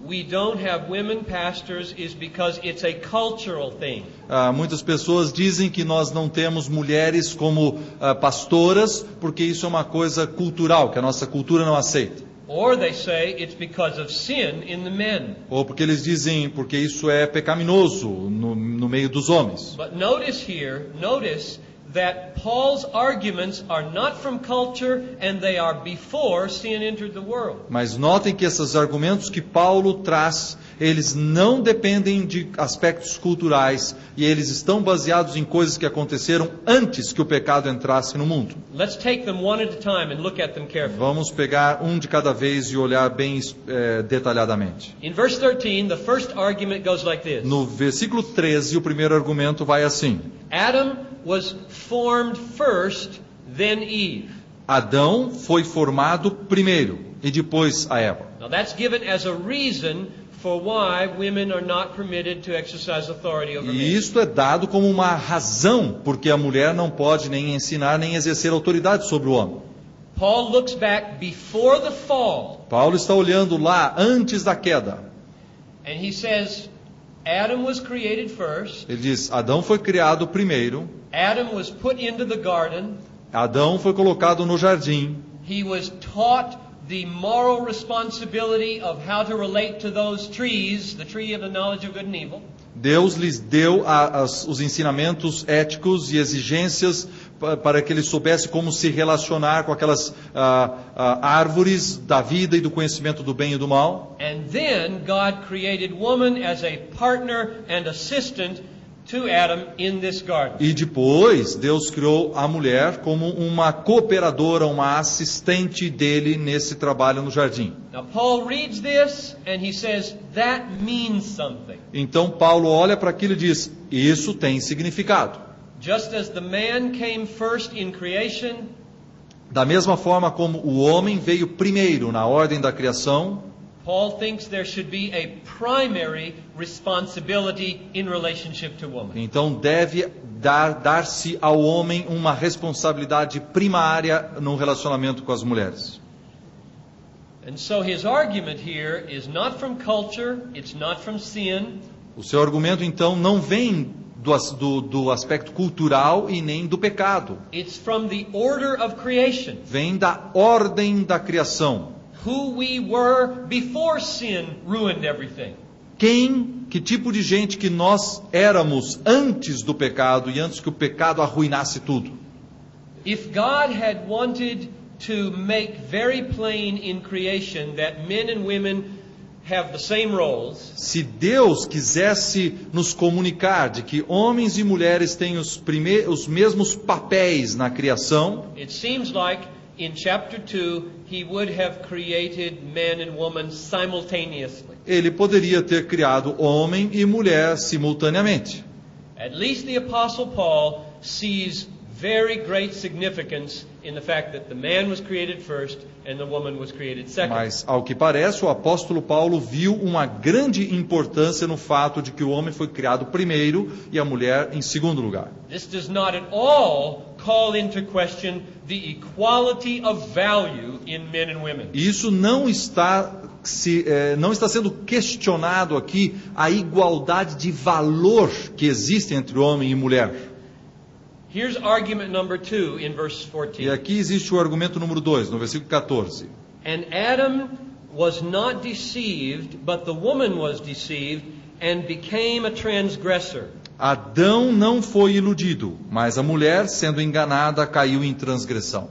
B: we don't have women pastors is because it's a cultural thing.
C: Ah, muitas pessoas dizem que nós não temos mulheres como ah, pastoras porque isso é uma coisa cultural, que a nossa cultura não aceita.
B: Or they say it's because of sin in the men.
C: Ou porque eles dizem porque isso é pecaminoso no, no meio dos homens.
B: But notice here, notice that Paul's arguments are not from culture and they are before sin entered the world.
C: Mas notem que esses argumentos que Paulo traz, eles não dependem de aspectos culturais e eles estão baseados em coisas que aconteceram antes que o pecado entrasse no mundo.
B: Let's take them one at a time and look at them carefully.
C: Vamos pegar um de cada vez e olhar bem eh, detalhadamente.
B: In verse thirteen, the first argument goes like this.
C: No versículo treze, o primeiro argumento vai assim.
B: Adam was formed first, then Eve.
C: Adão foi formado primeiro e depois a Eva.
B: Now that's given as a reason for why women are not permitted to exercise authority over men.
C: E isto é dado como uma razão porque a mulher não pode nem ensinar nem exercer autoridade sobre o homem.
B: Paul looks back before the fall.
C: Paulo está olhando lá antes da queda.
B: And he says Adam was created first.
C: Ele diz: Adão foi criado primeiro.
B: Adam was put into the garden.
C: Adão foi colocado no jardim.
B: He was taught the moral responsibility of how to relate to those trees, the tree of the knowledge of good and evil.
C: Deus lhes deu a, as, os ensinamentos éticos e exigências pa, para que ele soubesse como se relacionar com aquelas ah, ah, árvores da vida e do conhecimento do bem e do mal.
B: And then God created woman as a partner and assistant to Adam in this garden.
C: E depois Deus criou a mulher como uma cooperadora, uma assistente dele nesse trabalho no jardim.
B: Now Paul reads this and he says that means something.
C: Então Paulo olha para aquilo e diz: isso tem significado.
B: Just as the man came first in creation,
C: da mesma forma como o homem veio primeiro na ordem da criação,
B: Paul thinks there should be a primary responsibility in relationship to woman.
C: Então deve dar, dar-se ao homem uma responsabilidade primária no relacionamento com as mulheres.
B: And so his argument here is not from culture, it's not from sin.
C: O seu argumento então não vem do, do, do aspecto cultural e nem do pecado.
B: It's from the order of creation.
C: Vem da ordem da criação.
B: Who we were before sin ruined everything.
C: Quem, que tipo de gente que nós éramos antes do pecado e antes que o pecado arruinasse tudo.
B: If God had wanted to make very plain in creation that men and women have the same roles,
C: se Deus quisesse nos comunicar de que homens e mulheres têm os, prime- os mesmos papéis na criação,
B: it seems like in chapter two he would have created man and woman simultaneously.
C: ele poderia ter criado homem e mulher simultaneamente.
B: At least the Apostle Paul sees very great significance in the fact that the man was created first and the woman was created second.
C: Mas, ao que parece, o apóstolo Paulo viu uma grande importância no fato de que o homem foi criado primeiro e a mulher em segundo lugar.
B: This does not at all call into question the equality of value in men and women.
C: Isso não está, se, eh, não está sendo questionado aqui a igualdade de valor que existe entre homem e mulher.
B: Here's argument number two in verse fourteen.
C: E aqui existe o argumento número dois, no versículo catorze.
B: And Adam was not deceived, but the woman was deceived and became a transgressor.
C: Adão não foi iludido, mas a mulher, sendo enganada, caiu em transgressão.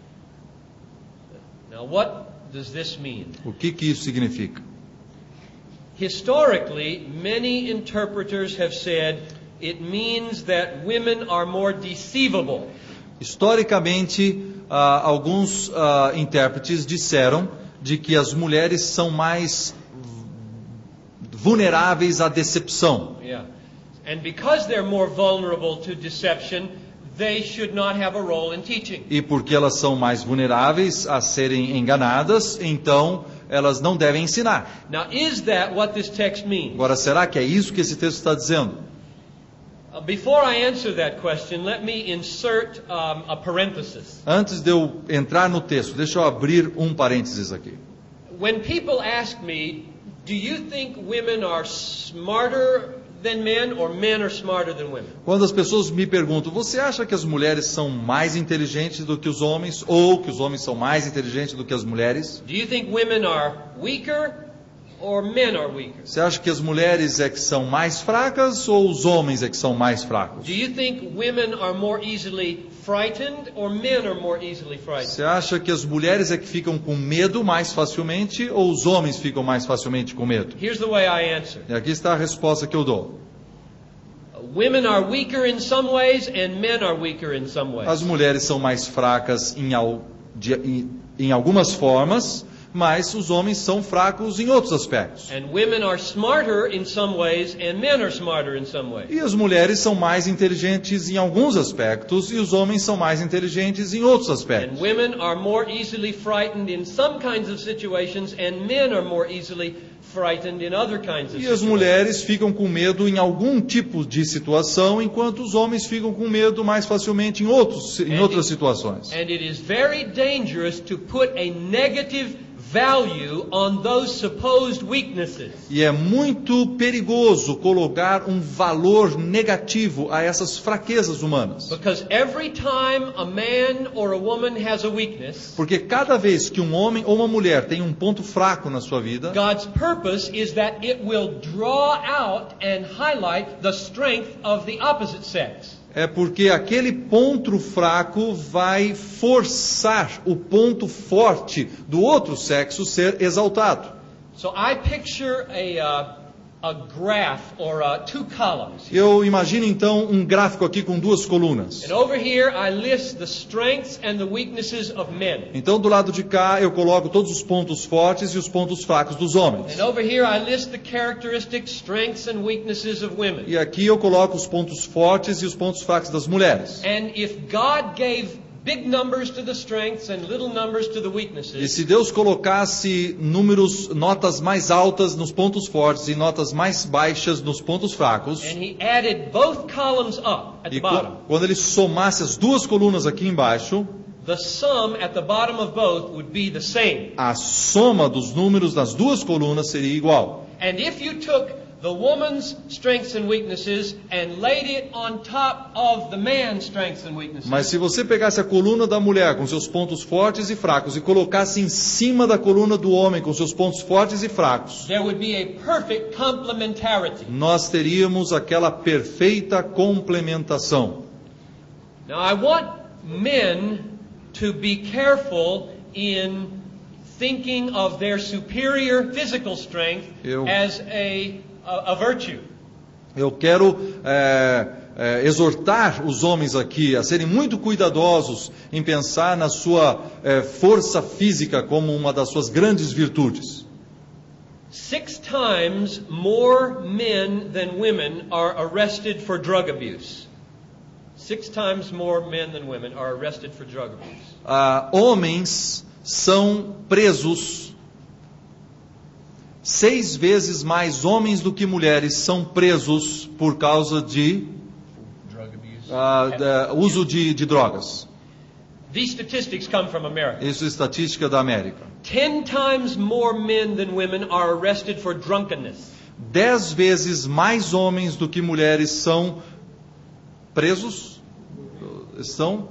B: Now what does this mean?
C: O que que isso significa?
B: Historically, many interpreters have said it means that women are more deceivable.
C: Historicamente, ah, alguns ah, intérpretes disseram de que as mulheres são mais vulneráveis à decepção.
B: Yeah. And because they're more vulnerable to deception, they should not have a role in teaching.
C: E porque elas são mais vulneráveis a serem enganadas, então elas não devem ensinar.
B: Now, is that what this text means?
C: Agora, será que é isso que esse texto está dizendo?
B: Uh, Before I answer that question, let me insert um, a parenthesis.
C: Antes de eu entrar no texto, deixa eu abrir um parênteses aqui.
B: When people ask me, Do you think women are smarter than men or men are smarter than women?
C: Quando as pessoas me perguntam, você acha que as mulheres são mais inteligentes do que os homens ou que os homens são mais inteligentes do que as mulheres?
B: Do you think women are weaker or men are weaker?
C: Você acha que as mulheres é que são mais fracas ou os homens é que são mais fracos?
B: Do you think women are more easily frightened or men are more easily frightened?
C: Você acha que as mulheres é que ficam com medo mais facilmente ou os homens ficam mais facilmente com medo?
B: Here's the way I answer.
C: E aqui está a resposta que eu dou.
B: Women are weaker in some ways and men are weaker in some ways.
C: As mulheres são mais fracas em, al, de, em, em algumas formas, mas os homens são fracos em outros aspectos.
B: And women are smarter in some ways and men are smarter in some ways.
C: E as mulheres são mais inteligentes em alguns aspectos e os homens são mais inteligentes em outros
B: And
C: aspectos.
B: women are more easily frightened in some kinds of situations and men are more easily frightened in other kinds of
C: E as
B: situations.
C: mulheres ficam com medo em algum tipo de situação, enquanto os homens ficam com medo mais facilmente em, outros, em outras situações.
B: And it is very dangerous to put a negative value on those supposed weaknesses.
C: E é muito perigoso colocar um valor negativo a essas fraquezas humanas.
B: Because every time a man or a woman has a weakness,
C: Porque cada vez que um homem ou uma mulher tem um ponto fraco na sua vida,
B: God's purpose is that it will draw out and highlight the strength of the opposite sex.
C: é porque aquele ponto fraco vai forçar o ponto forte do outro sexo ser exaltado.
B: So I picture a uh, a graph or uh, two columns.
C: Eu imagino então um gráfico aqui com duas colunas.
B: And over here I list the strengths and the weaknesses of men.
C: Então do lado de cá eu coloco todos os pontos fortes e os pontos fracos dos homens.
B: And over here I list the characteristics, strengths and weaknesses of women.
C: E aqui eu coloco os pontos fortes e os pontos fracos das mulheres.
B: And if God gave big numbers to the strengths and little numbers to the
C: E
B: weaknesses,
C: se Deus colocasse números, notas mais altas nos pontos fortes e notas mais baixas nos pontos fracos,
B: and He added both columns up at the
C: e
B: bottom,
C: qu- quando ele somasse as duas colunas aqui embaixo,
B: the sum at the bottom of both would be the same.
C: a soma dos números das duas colunas seria igual.
B: And if you took the woman's strengths and weaknesses and laid it on top of the man's strengths and weaknesses,
C: Mas se você pegasse a coluna da mulher com seus pontos fortes e fracos e colocasse em cima da coluna do homem com seus pontos fortes e fracos,
B: there would be a perfect complementarity.
C: nós teríamos aquela perfeita complementação.
B: Now I want men to be careful in thinking of their superior physical strength
C: Eu-
B: as a, a, a virtue.
C: Eu quero é, é, exortar os homens aqui a serem muito cuidadosos em pensar na sua é, força física como uma das suas grandes virtudes.
B: Six times more men than women are arrested for drug abuse. Six times more men than women are arrested for drug abuse.
C: Ah, homens são presos, seis vezes mais homens do que mulheres são presos por causa de
B: Drug abuse.
C: ah, da- uso de, de drogas.
B: These statistics come from America.
C: Isso é estatística da América.
B: Ten times more men than women are arrested for drunkenness.
C: Dez vezes mais homens do que mulheres são presos, estão,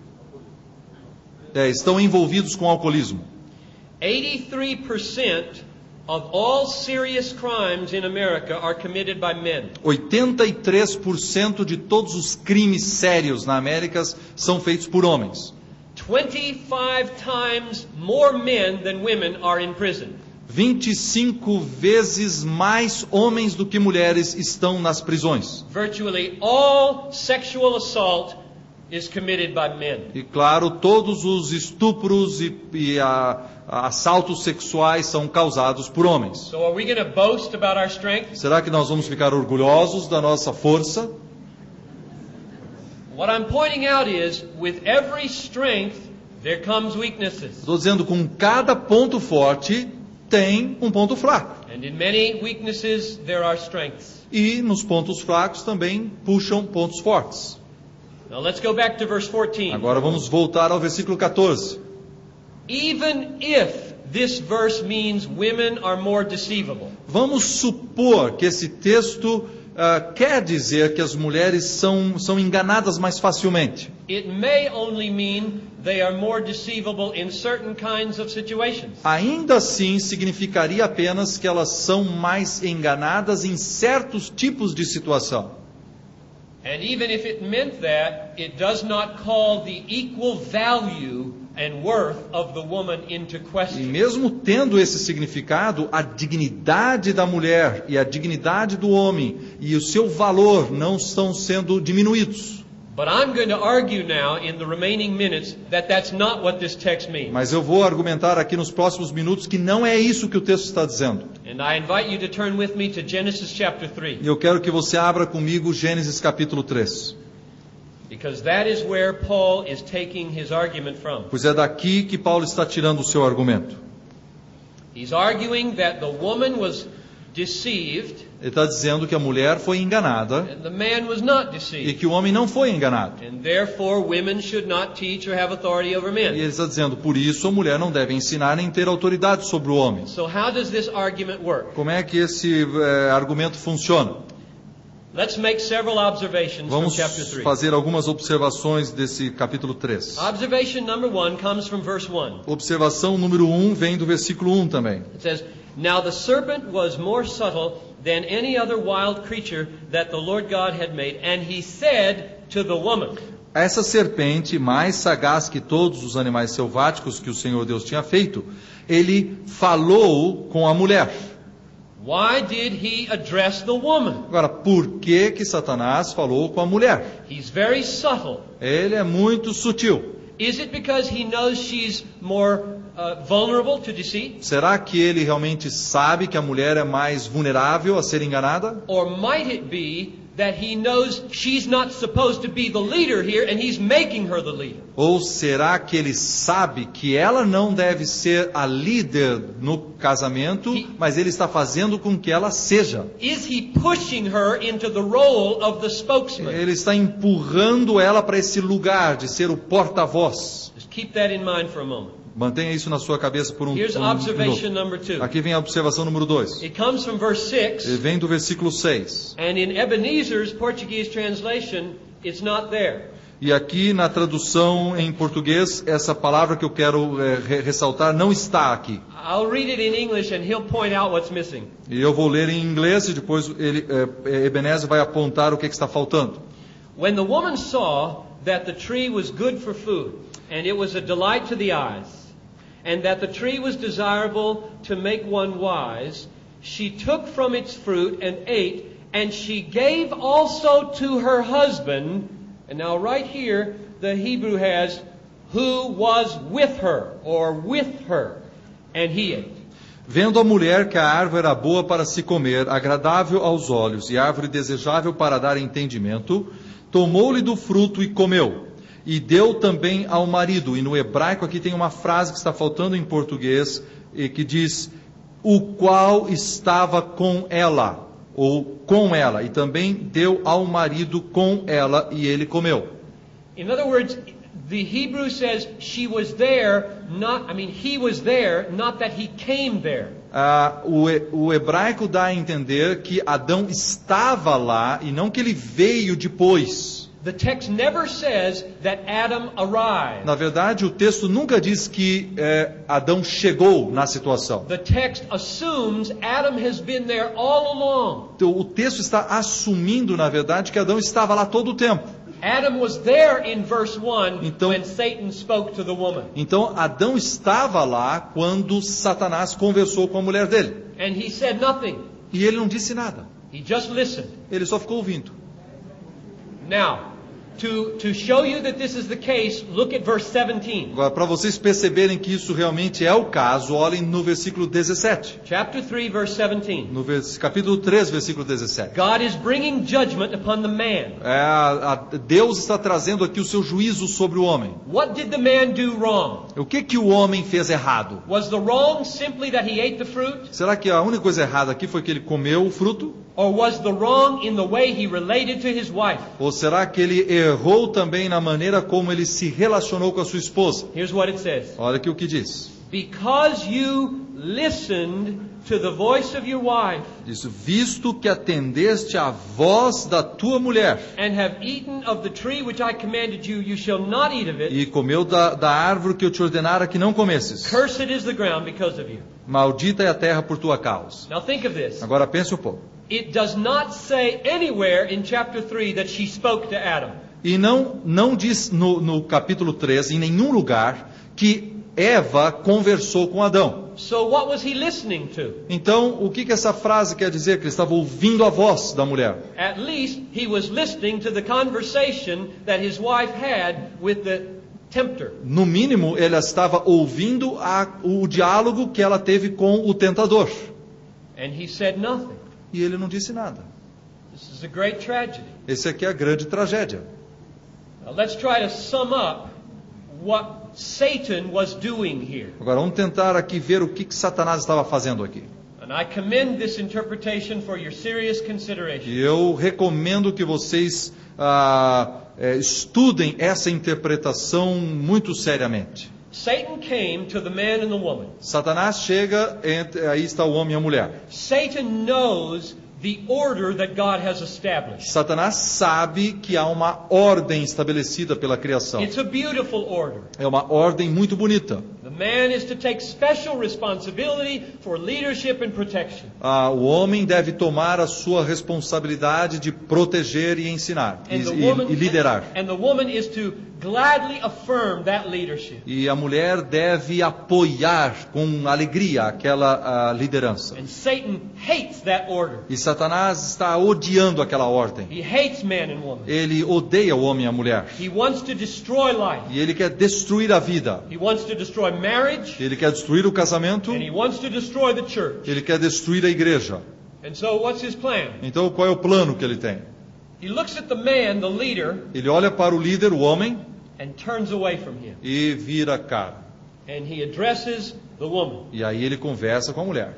C: é, estão envolvidos com alcoolismo.
B: eighty-three percent of all serious crimes in America are committed by men.
C: oitenta e três por cento de todos os crimes sérios na América são feitos por homens.
B: twenty-five times more men than women are in prison.
C: vinte e cinco vezes mais homens do que mulheres estão nas prisões.
B: Virtually all sexual assault is committed by men.
C: E claro, todos os estupros e, e a, a assaltos sexuais são causados por homens.
B: So are we going to boast about our strength?
C: Será que nós vamos ficar orgulhosos da nossa força?
B: What I'm pointing out is, with every strength, there comes weaknesses.
C: Estou dizendo, com cada ponto forte tem um ponto fraco.
B: And in many weaknesses, there are strengths.
C: E nos pontos fracos também puxam pontos fortes.
B: Now let's go back to verse fourteen.
C: Agora vamos voltar ao versículo quatorze.
B: Even if this verse means women are more deceivable.
C: Vamos supor que esse texto uh, quer dizer que as mulheres são, são enganadas mais facilmente.
B: It may only mean they are more deceivable in certain kinds of situations.
C: Ainda assim, significaria apenas que elas são mais enganadas em certos tipos de situação.
B: And even if it meant that, it does not call the equal value and worth of the woman into
C: E
B: question.
C: mesmo tendo esse significado, a dignidade da mulher e a dignidade do homem e o seu valor não estão sendo diminuídos.
B: But I'm going to argue now in the remaining minutes that that's not what this text means.
C: Mas eu vou argumentar aqui nos próximos minutos que não é isso que o texto está dizendo.
B: And I invite you to turn with me to Genesis chapter three,
C: E eu quero que você abra comigo Gênesis capítulo três.
B: because that is where Paul is taking his argument from.
C: Pois é daqui que Paulo está tirando o seu argumento.
B: He's arguing that the woman was deceived
C: Ele está dizendo que a mulher foi enganada
B: and the man was not
C: e
B: deceived.
C: que o homem não foi enganado.
B: And therefore women should not teach or have authority over
C: E
B: men.
C: ele está dizendo, por isso a mulher não deve ensinar nem ter autoridade sobre o homem.
B: So how does this argument work?
C: Como é que esse eh, argumento funciona?
B: Let's make several observations from
C: Vamos
B: chapter three.
C: fazer algumas observações desse capítulo três.
B: Observation number one comes from verse one.
C: Observação número um vem do versículo um também.
B: It says, "Now the serpent was more subtle than any other wild creature that the Lord God had made, and he said to the woman."
C: Essa serpente, mais sagaz que todos os animais selváticos que o Senhor Deus tinha feito, ele falou com a mulher.
B: Why did he address the woman?
C: Agora, por que que Satanás falou com a mulher?
B: He's very subtle.
C: Ele é muito sutil.
B: Is it because he knows she's more uh, vulnerable to deceit?
C: Será que ele realmente sabe que a mulher é mais vulnerável a ser enganada?
B: Or might it be that he knows she's not supposed to be the leader here and he's making her the leader?
C: Ou será que ele sabe que ela não deve ser a líder no casamento, mas ele está fazendo com que ela seja?
B: Is he pushing her into the role of the spokesman?
C: Ele está empurrando ela para esse lugar de ser o porta-voz.
B: Just keep that in mind for a moment.
C: Mantenha isso na sua cabeça por um,
B: Here's
C: um
B: observation
C: minuto.
B: number two.
C: Aqui vem a observação número dois.
B: It comes from verse six,
C: Ele vem do versículo seis.
B: and in Ebenezer's Portuguese translation, it's not there.
C: E aqui na tradução em português, essa palavra que eu quero é, re- ressaltar não está aqui.
B: I'll read it in English and he'll point out what's missing.
C: E eu vou ler em inglês e depois ele, é, Ebenezer vai apontar o que, que está faltando.
B: When the woman saw that the tree was good for food, and it was a delight to the eyes, and that the tree was desirable to make one wise, she took from its fruit and ate, and she gave also to her husband. And now right here, the Hebrew has, who was with her, or with her, and he ate.
C: Vendo a mulher que a árvore era boa para se comer, agradável aos olhos e árvore desejável para dar entendimento, tomou-lhe do fruto e comeu. E deu também ao marido. E no hebraico aqui tem uma frase que está faltando em português, e que diz, o qual estava com ela, ou com ela. E também deu ao marido com ela, e ele comeu.
B: In other words, the Hebrew says she was there, not, I mean, he was there, not that he came there.
C: Ah, o, he- o hebraico dá a entender que Adão estava lá, e não que ele veio depois.
B: The text never says that Adam arrived.
C: Na verdade, o texto nunca diz que eh, Adão chegou na situação.
B: The text assumes Adam has been there all along.
C: Então, o texto está assumindo, na verdade, que Adão estava lá todo o tempo.
B: Adam was there in verse one
C: Então-
B: when Satan spoke to the woman.
C: Então, Adão estava lá quando Satanás conversou com a mulher dele.
B: And he said nothing.
C: E ele não disse nada.
B: He just listened.
C: Ele só ficou ouvindo.
B: Now, to, to show you that this is the case, look at verse seventeen.
C: Agora, para vocês perceberem que isso realmente é o caso, olhem no versículo dezessete.
B: Chapter three, verse seventeen.
C: No vers- capítulo três, versículo dezessete.
B: God is bringing judgment upon the man.
C: É, a- a- Deus está trazendo aqui o seu juízo sobre o homem.
B: What did the man do wrong?
C: O que que o homem fez errado?
B: Was the wrong simply that he ate the fruit?
C: Será que a única coisa errada aqui foi que ele comeu o fruto?
B: Or was the wrong in the way he related to his wife?
C: Ou será que ele errou também na maneira como ele se relacionou com a sua esposa?
B: Here's what it says.
C: Olha aqui o que diz.
B: because you listened to the voice of your wife
C: Diz, visto que atendeste à voz da tua mulher
B: and have eaten of the tree which I commanded you, you shall not eat of it.
C: e comeu da, da árvore que eu te ordenara que não comesses,
B: Cursed is the ground because of you.
C: maldita é a terra por tua causa.
B: Now think of this.
C: Agora pense um pouco.
B: It does not say anywhere in chapter three that she spoke to Adam.
C: E não, não diz no, no capítulo três, em nenhum lugar, que Eva conversou com Adão.
B: So what was he listening to?
C: Então, o que, que essa frase quer dizer? Que ele estava ouvindo a voz da mulher.
B: At least he was listening to the conversation that his wife had with the tempter.
C: No mínimo, ele estava ouvindo a, o diálogo que ela teve com o tentador.
B: And he said nothing.
C: E ele não disse nada.
B: This is a great tragedy.
C: Esse aqui é a grande tragédia.
B: Now let's try to sum up what Satan was doing here.
C: Agora, vamos tentar aqui ver o que, que Satanás estava fazendo aqui.
B: And I commend this interpretation for your serious consideration.
C: E eu recomendo que vocês ah, eh, estudem essa interpretação muito seriamente.
B: Satan came to the man and the woman.
C: Satanás chega, entre, aí está o homem e a mulher.
B: Satan knows the order that God has established.
C: Satanás sabe que há uma ordem estabelecida pela criação.
B: It's a beautiful order.
C: É uma ordem muito bonita.
B: The man is to take special responsibility for leadership and protection.
C: Ah, o homem deve tomar a sua responsabilidade de proteger e ensinar e,
B: And the
C: e-
B: woman,
C: e liderar.
B: and the woman is to gladly affirm that leadership.
C: E a mulher deve apoiar com alegria aquela ah, liderança.
B: And Satan hates that order.
C: E Satanás está odiando aquela ordem.
B: He hates man and woman.
C: Ele odeia o homem e a mulher.
B: He wants to destroy life.
C: E ele quer destruir a vida.
B: He wants to destroy marriage.
C: Ele quer destruir o casamento.
B: And he wants to destroy the church.
C: Ele quer destruir a igreja.
B: And so what's his plan?
C: Então, qual é o plano que ele tem?
B: He looks at the man, the leader,
C: Ele olha para o líder, o homem,
B: and turns away from him.
C: e vira a cara.
B: And he addresses the woman.
C: E aí ele conversa com a mulher.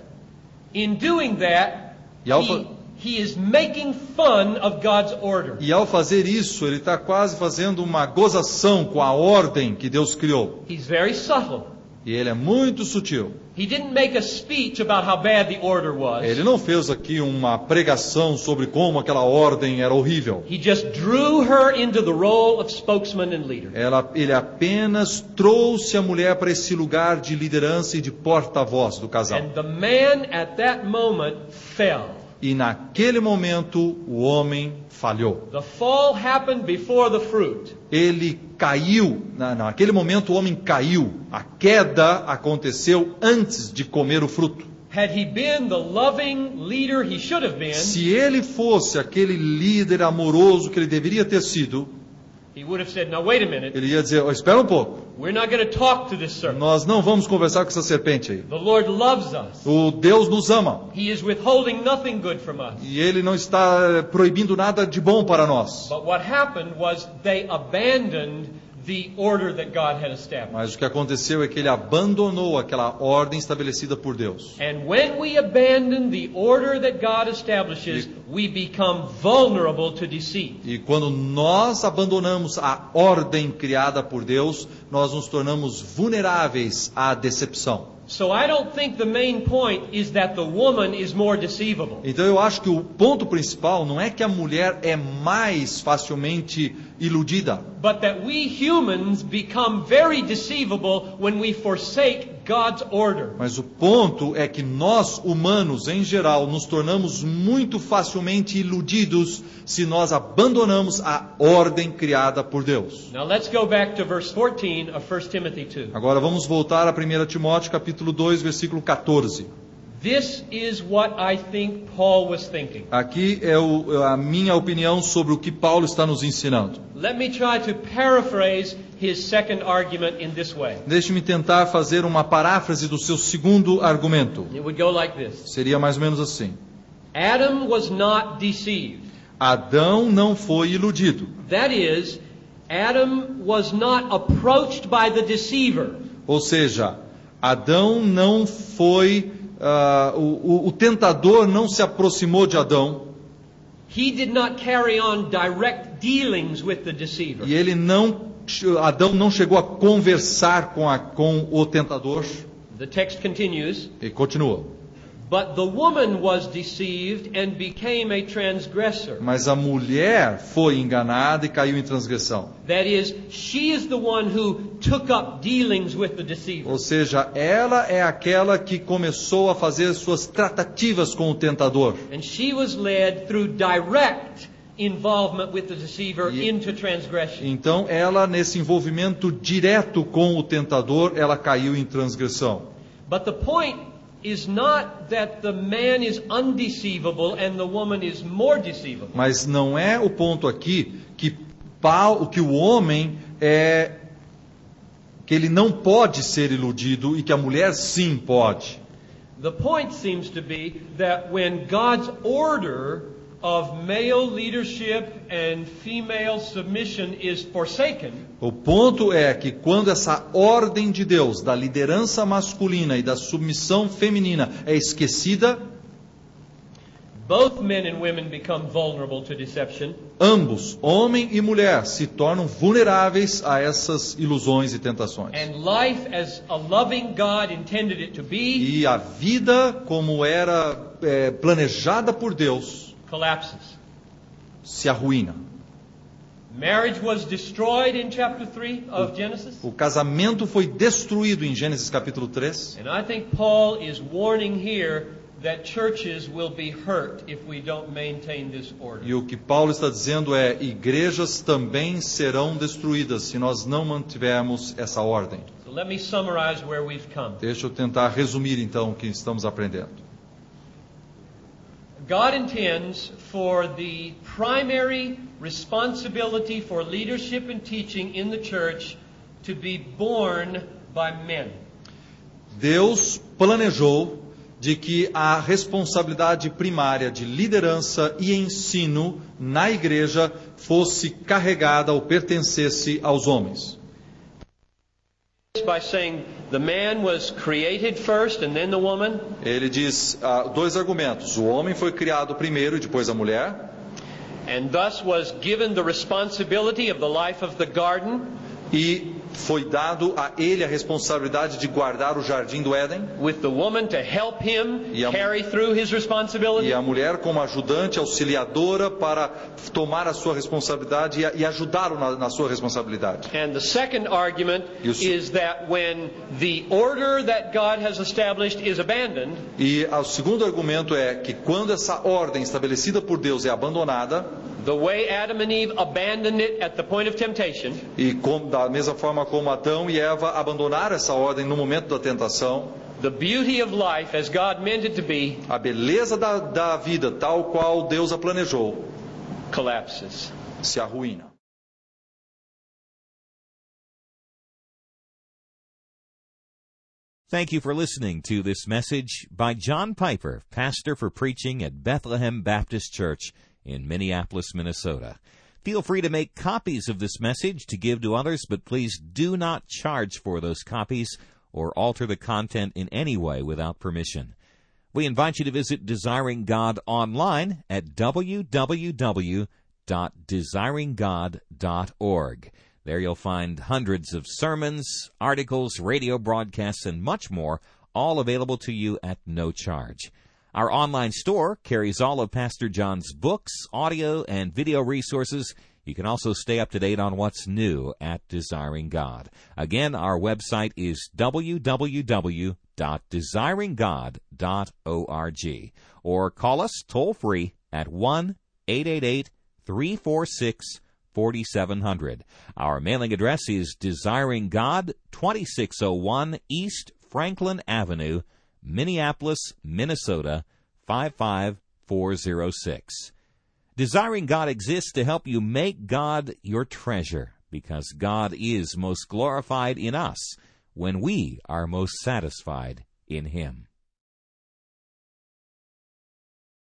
B: In doing that,
C: E ao,
B: he,
C: fa-
B: he is making fun of God's order.
C: e ao fazer isso, ele está quase fazendo uma gozação com a ordem que Deus criou.
B: He's very subtle.
C: E ele é muito sutil.
B: He didn't make a speech about how bad the order was.
C: Ele não fez aqui uma pregação sobre como aquela ordem era horrível.
B: He just drew her into the role of spokesman and leader.
C: Ela, ele apenas trouxe a mulher para esse lugar de liderança e de porta-voz do casal.
B: And the man at that moment fell.
C: E naquele momento o homem falhou.
B: The fall happened before the fruit.
C: Ele caiu, na- naquele momento o homem caiu. A queda aconteceu antes de comer o fruto.
B: Had he been the loving leader he should have been,
C: Se ele fosse aquele líder amoroso que ele deveria ter sido,
B: he would have said, now wait a minute,
C: ele ia dizer, oh, espera um pouco,
B: we're not going to talk to this serpent.
C: nós não vamos conversar com essa serpente aí.
B: The Lord loves us.
C: O Deus nos ama
B: He is withholding nothing good from us.
C: e Ele não está proibindo nada de bom para nós.
B: But what happened was they abandoned the order that God had established.
C: Mas o que aconteceu é que ele abandonou aquela ordem estabelecida por Deus.
B: And when we abandon the order that God establishes, we become vulnerable to deceit.
C: E quando nós abandonamos a ordem criada por Deus, nós nos tornamos vulneráveis à decepção.
B: So I don't think the main point is that the woman is more deceivable.
C: Então eu acho que o ponto principal não é que a mulher é mais facilmente iludida,
B: But that we humans become very deceivable when we forsake God's order.
C: mas o ponto é que nós, humanos em geral, nos tornamos muito facilmente iludidos se nós abandonamos a ordem criada por Deus.
B: Now let's go back to verse fourteen of First Timothy two.
C: Agora vamos voltar a primeira Timóteo capítulo dois, versículo catorze.
B: This is what I think Paul was thinking.
C: Aqui é o, a minha opinião sobre o que Paulo está nos ensinando.
B: Let me try to paraphrase his second argument in this way.
C: Deixe-me tentar fazer uma paráfrase do seu segundo argumento.
B: It would go like this.
C: Seria mais ou menos assim.
B: Adam was not deceived.
C: Adão não foi iludido.
B: That is, Adam was not approached by the deceiver.
C: Ou seja, Adão não foi... ah, o, o, o tentador não se aproximou de Adão.
B: He did not carry on direct dealings with the deceiver.
C: E ele não... Adão não chegou a conversar com, a, com o tentador.
B: The text continues,
C: E continua.
B: but the woman was deceived and became a transgressor.
C: Mas a mulher foi enganada e caiu em transgressão.
B: That is, she is the one who took up dealings with the deceiver.
C: Ou seja, ela é aquela que começou a fazer suas tratativas com o tentador.
B: And she was led through direct involvement with the deceiver
C: E-
B: into transgression.
C: Então, ela, nesse envolvimento direto com o tentador, ela caiu em transgressão.
B: But the point is not that the man is undeceivable and the woman is more deceivable.
C: Mas não é o ponto aqui que, Paulo, que o homem é que ele não pode ser iludido e que a mulher sim pode.
B: The point seems to be that when God's order of male leadership and female submission is forsaken,
C: O ponto é que quando essa ordem de Deus da liderança masculina e da submissão feminina é esquecida,
B: both men and women become vulnerable to deception.
C: ambos, homem e mulher, se tornam vulneráveis a essas ilusões e tentações.
B: And life as a loving God intended it to be
C: E a vida como era é, planejada por Deus
B: collapses.
C: se arruína.
B: Marriage was destroyed in chapter three of Genesis.
C: O casamento foi destruído em Gênesis capítulo três.
B: And I think Paul is warning here that churches will be hurt if we don't maintain this order.
C: E o que Paulo está dizendo é: igrejas também serão destruídas se nós não mantivermos essa ordem.
B: So let me summarize where we've come.
C: Deixa eu tentar resumir então o que estamos aprendendo.
B: God intends for the primary responsibility for leadership and teaching in the church to be borne by men.
C: Deus planejou de que a responsabilidade primária de liderança e ensino na igreja fosse carregada ou pertencesse aos homens.
B: By saying the man was created first and then the woman,
C: Ele diz ah, dois argumentos: o homem foi criado primeiro e depois a mulher,
B: and thus was given the responsibility of the life of the garden,
C: e foi dado a ele a responsabilidade de guardar o jardim do Éden,
B: with the woman to help him
C: E a-
B: carry through his responsibility.
C: e a mulher como ajudante, auxiliadora para tomar a sua responsabilidade e, e ajudá-lo na, na sua responsabilidade.
B: And the second argument
C: E o se-
B: is that when the order that God has established is abandoned,
C: E o segundo argumento é que quando essa ordem estabelecida por Deus é abandonada,
B: the way Adam and Eve abandoned it at the point of temptation,
C: e com, da mesma forma como Adão e Eva abandonaram essa ordem no momento da tentação,
B: the beauty of life as God meant it to be
C: a beleza da, da vida, tal qual Deus a planejou,
B: collapses.
C: se arruína.
A: Thank you for listening to this message by John Piper, pastor for preaching at Bethlehem Baptist Church in Minneapolis, Minnesota. Feel free to make copies of this message to give to others, but please do not charge for those copies or alter the content in any way without permission. We invite you to visit Desiring God online at w w w dot desiring god dot org. There you'll find hundreds of sermons, articles, radio broadcasts, and much more, all available to you at no charge. Our online store carries all of Pastor John's books, audio, and video resources. You can also stay up to date on what's new at Desiring God. Again, our website is w w w dot desiring god dot org. Or call us toll-free at one eight eight eight, three four six, four seven zero zero. Our mailing address is Desiring God, twenty-six oh one East Franklin Avenue, Minneapolis, Minnesota, five five four zero six. Desiring God exists to help you make God your treasure, because God is most glorified in us when we are most satisfied in Him.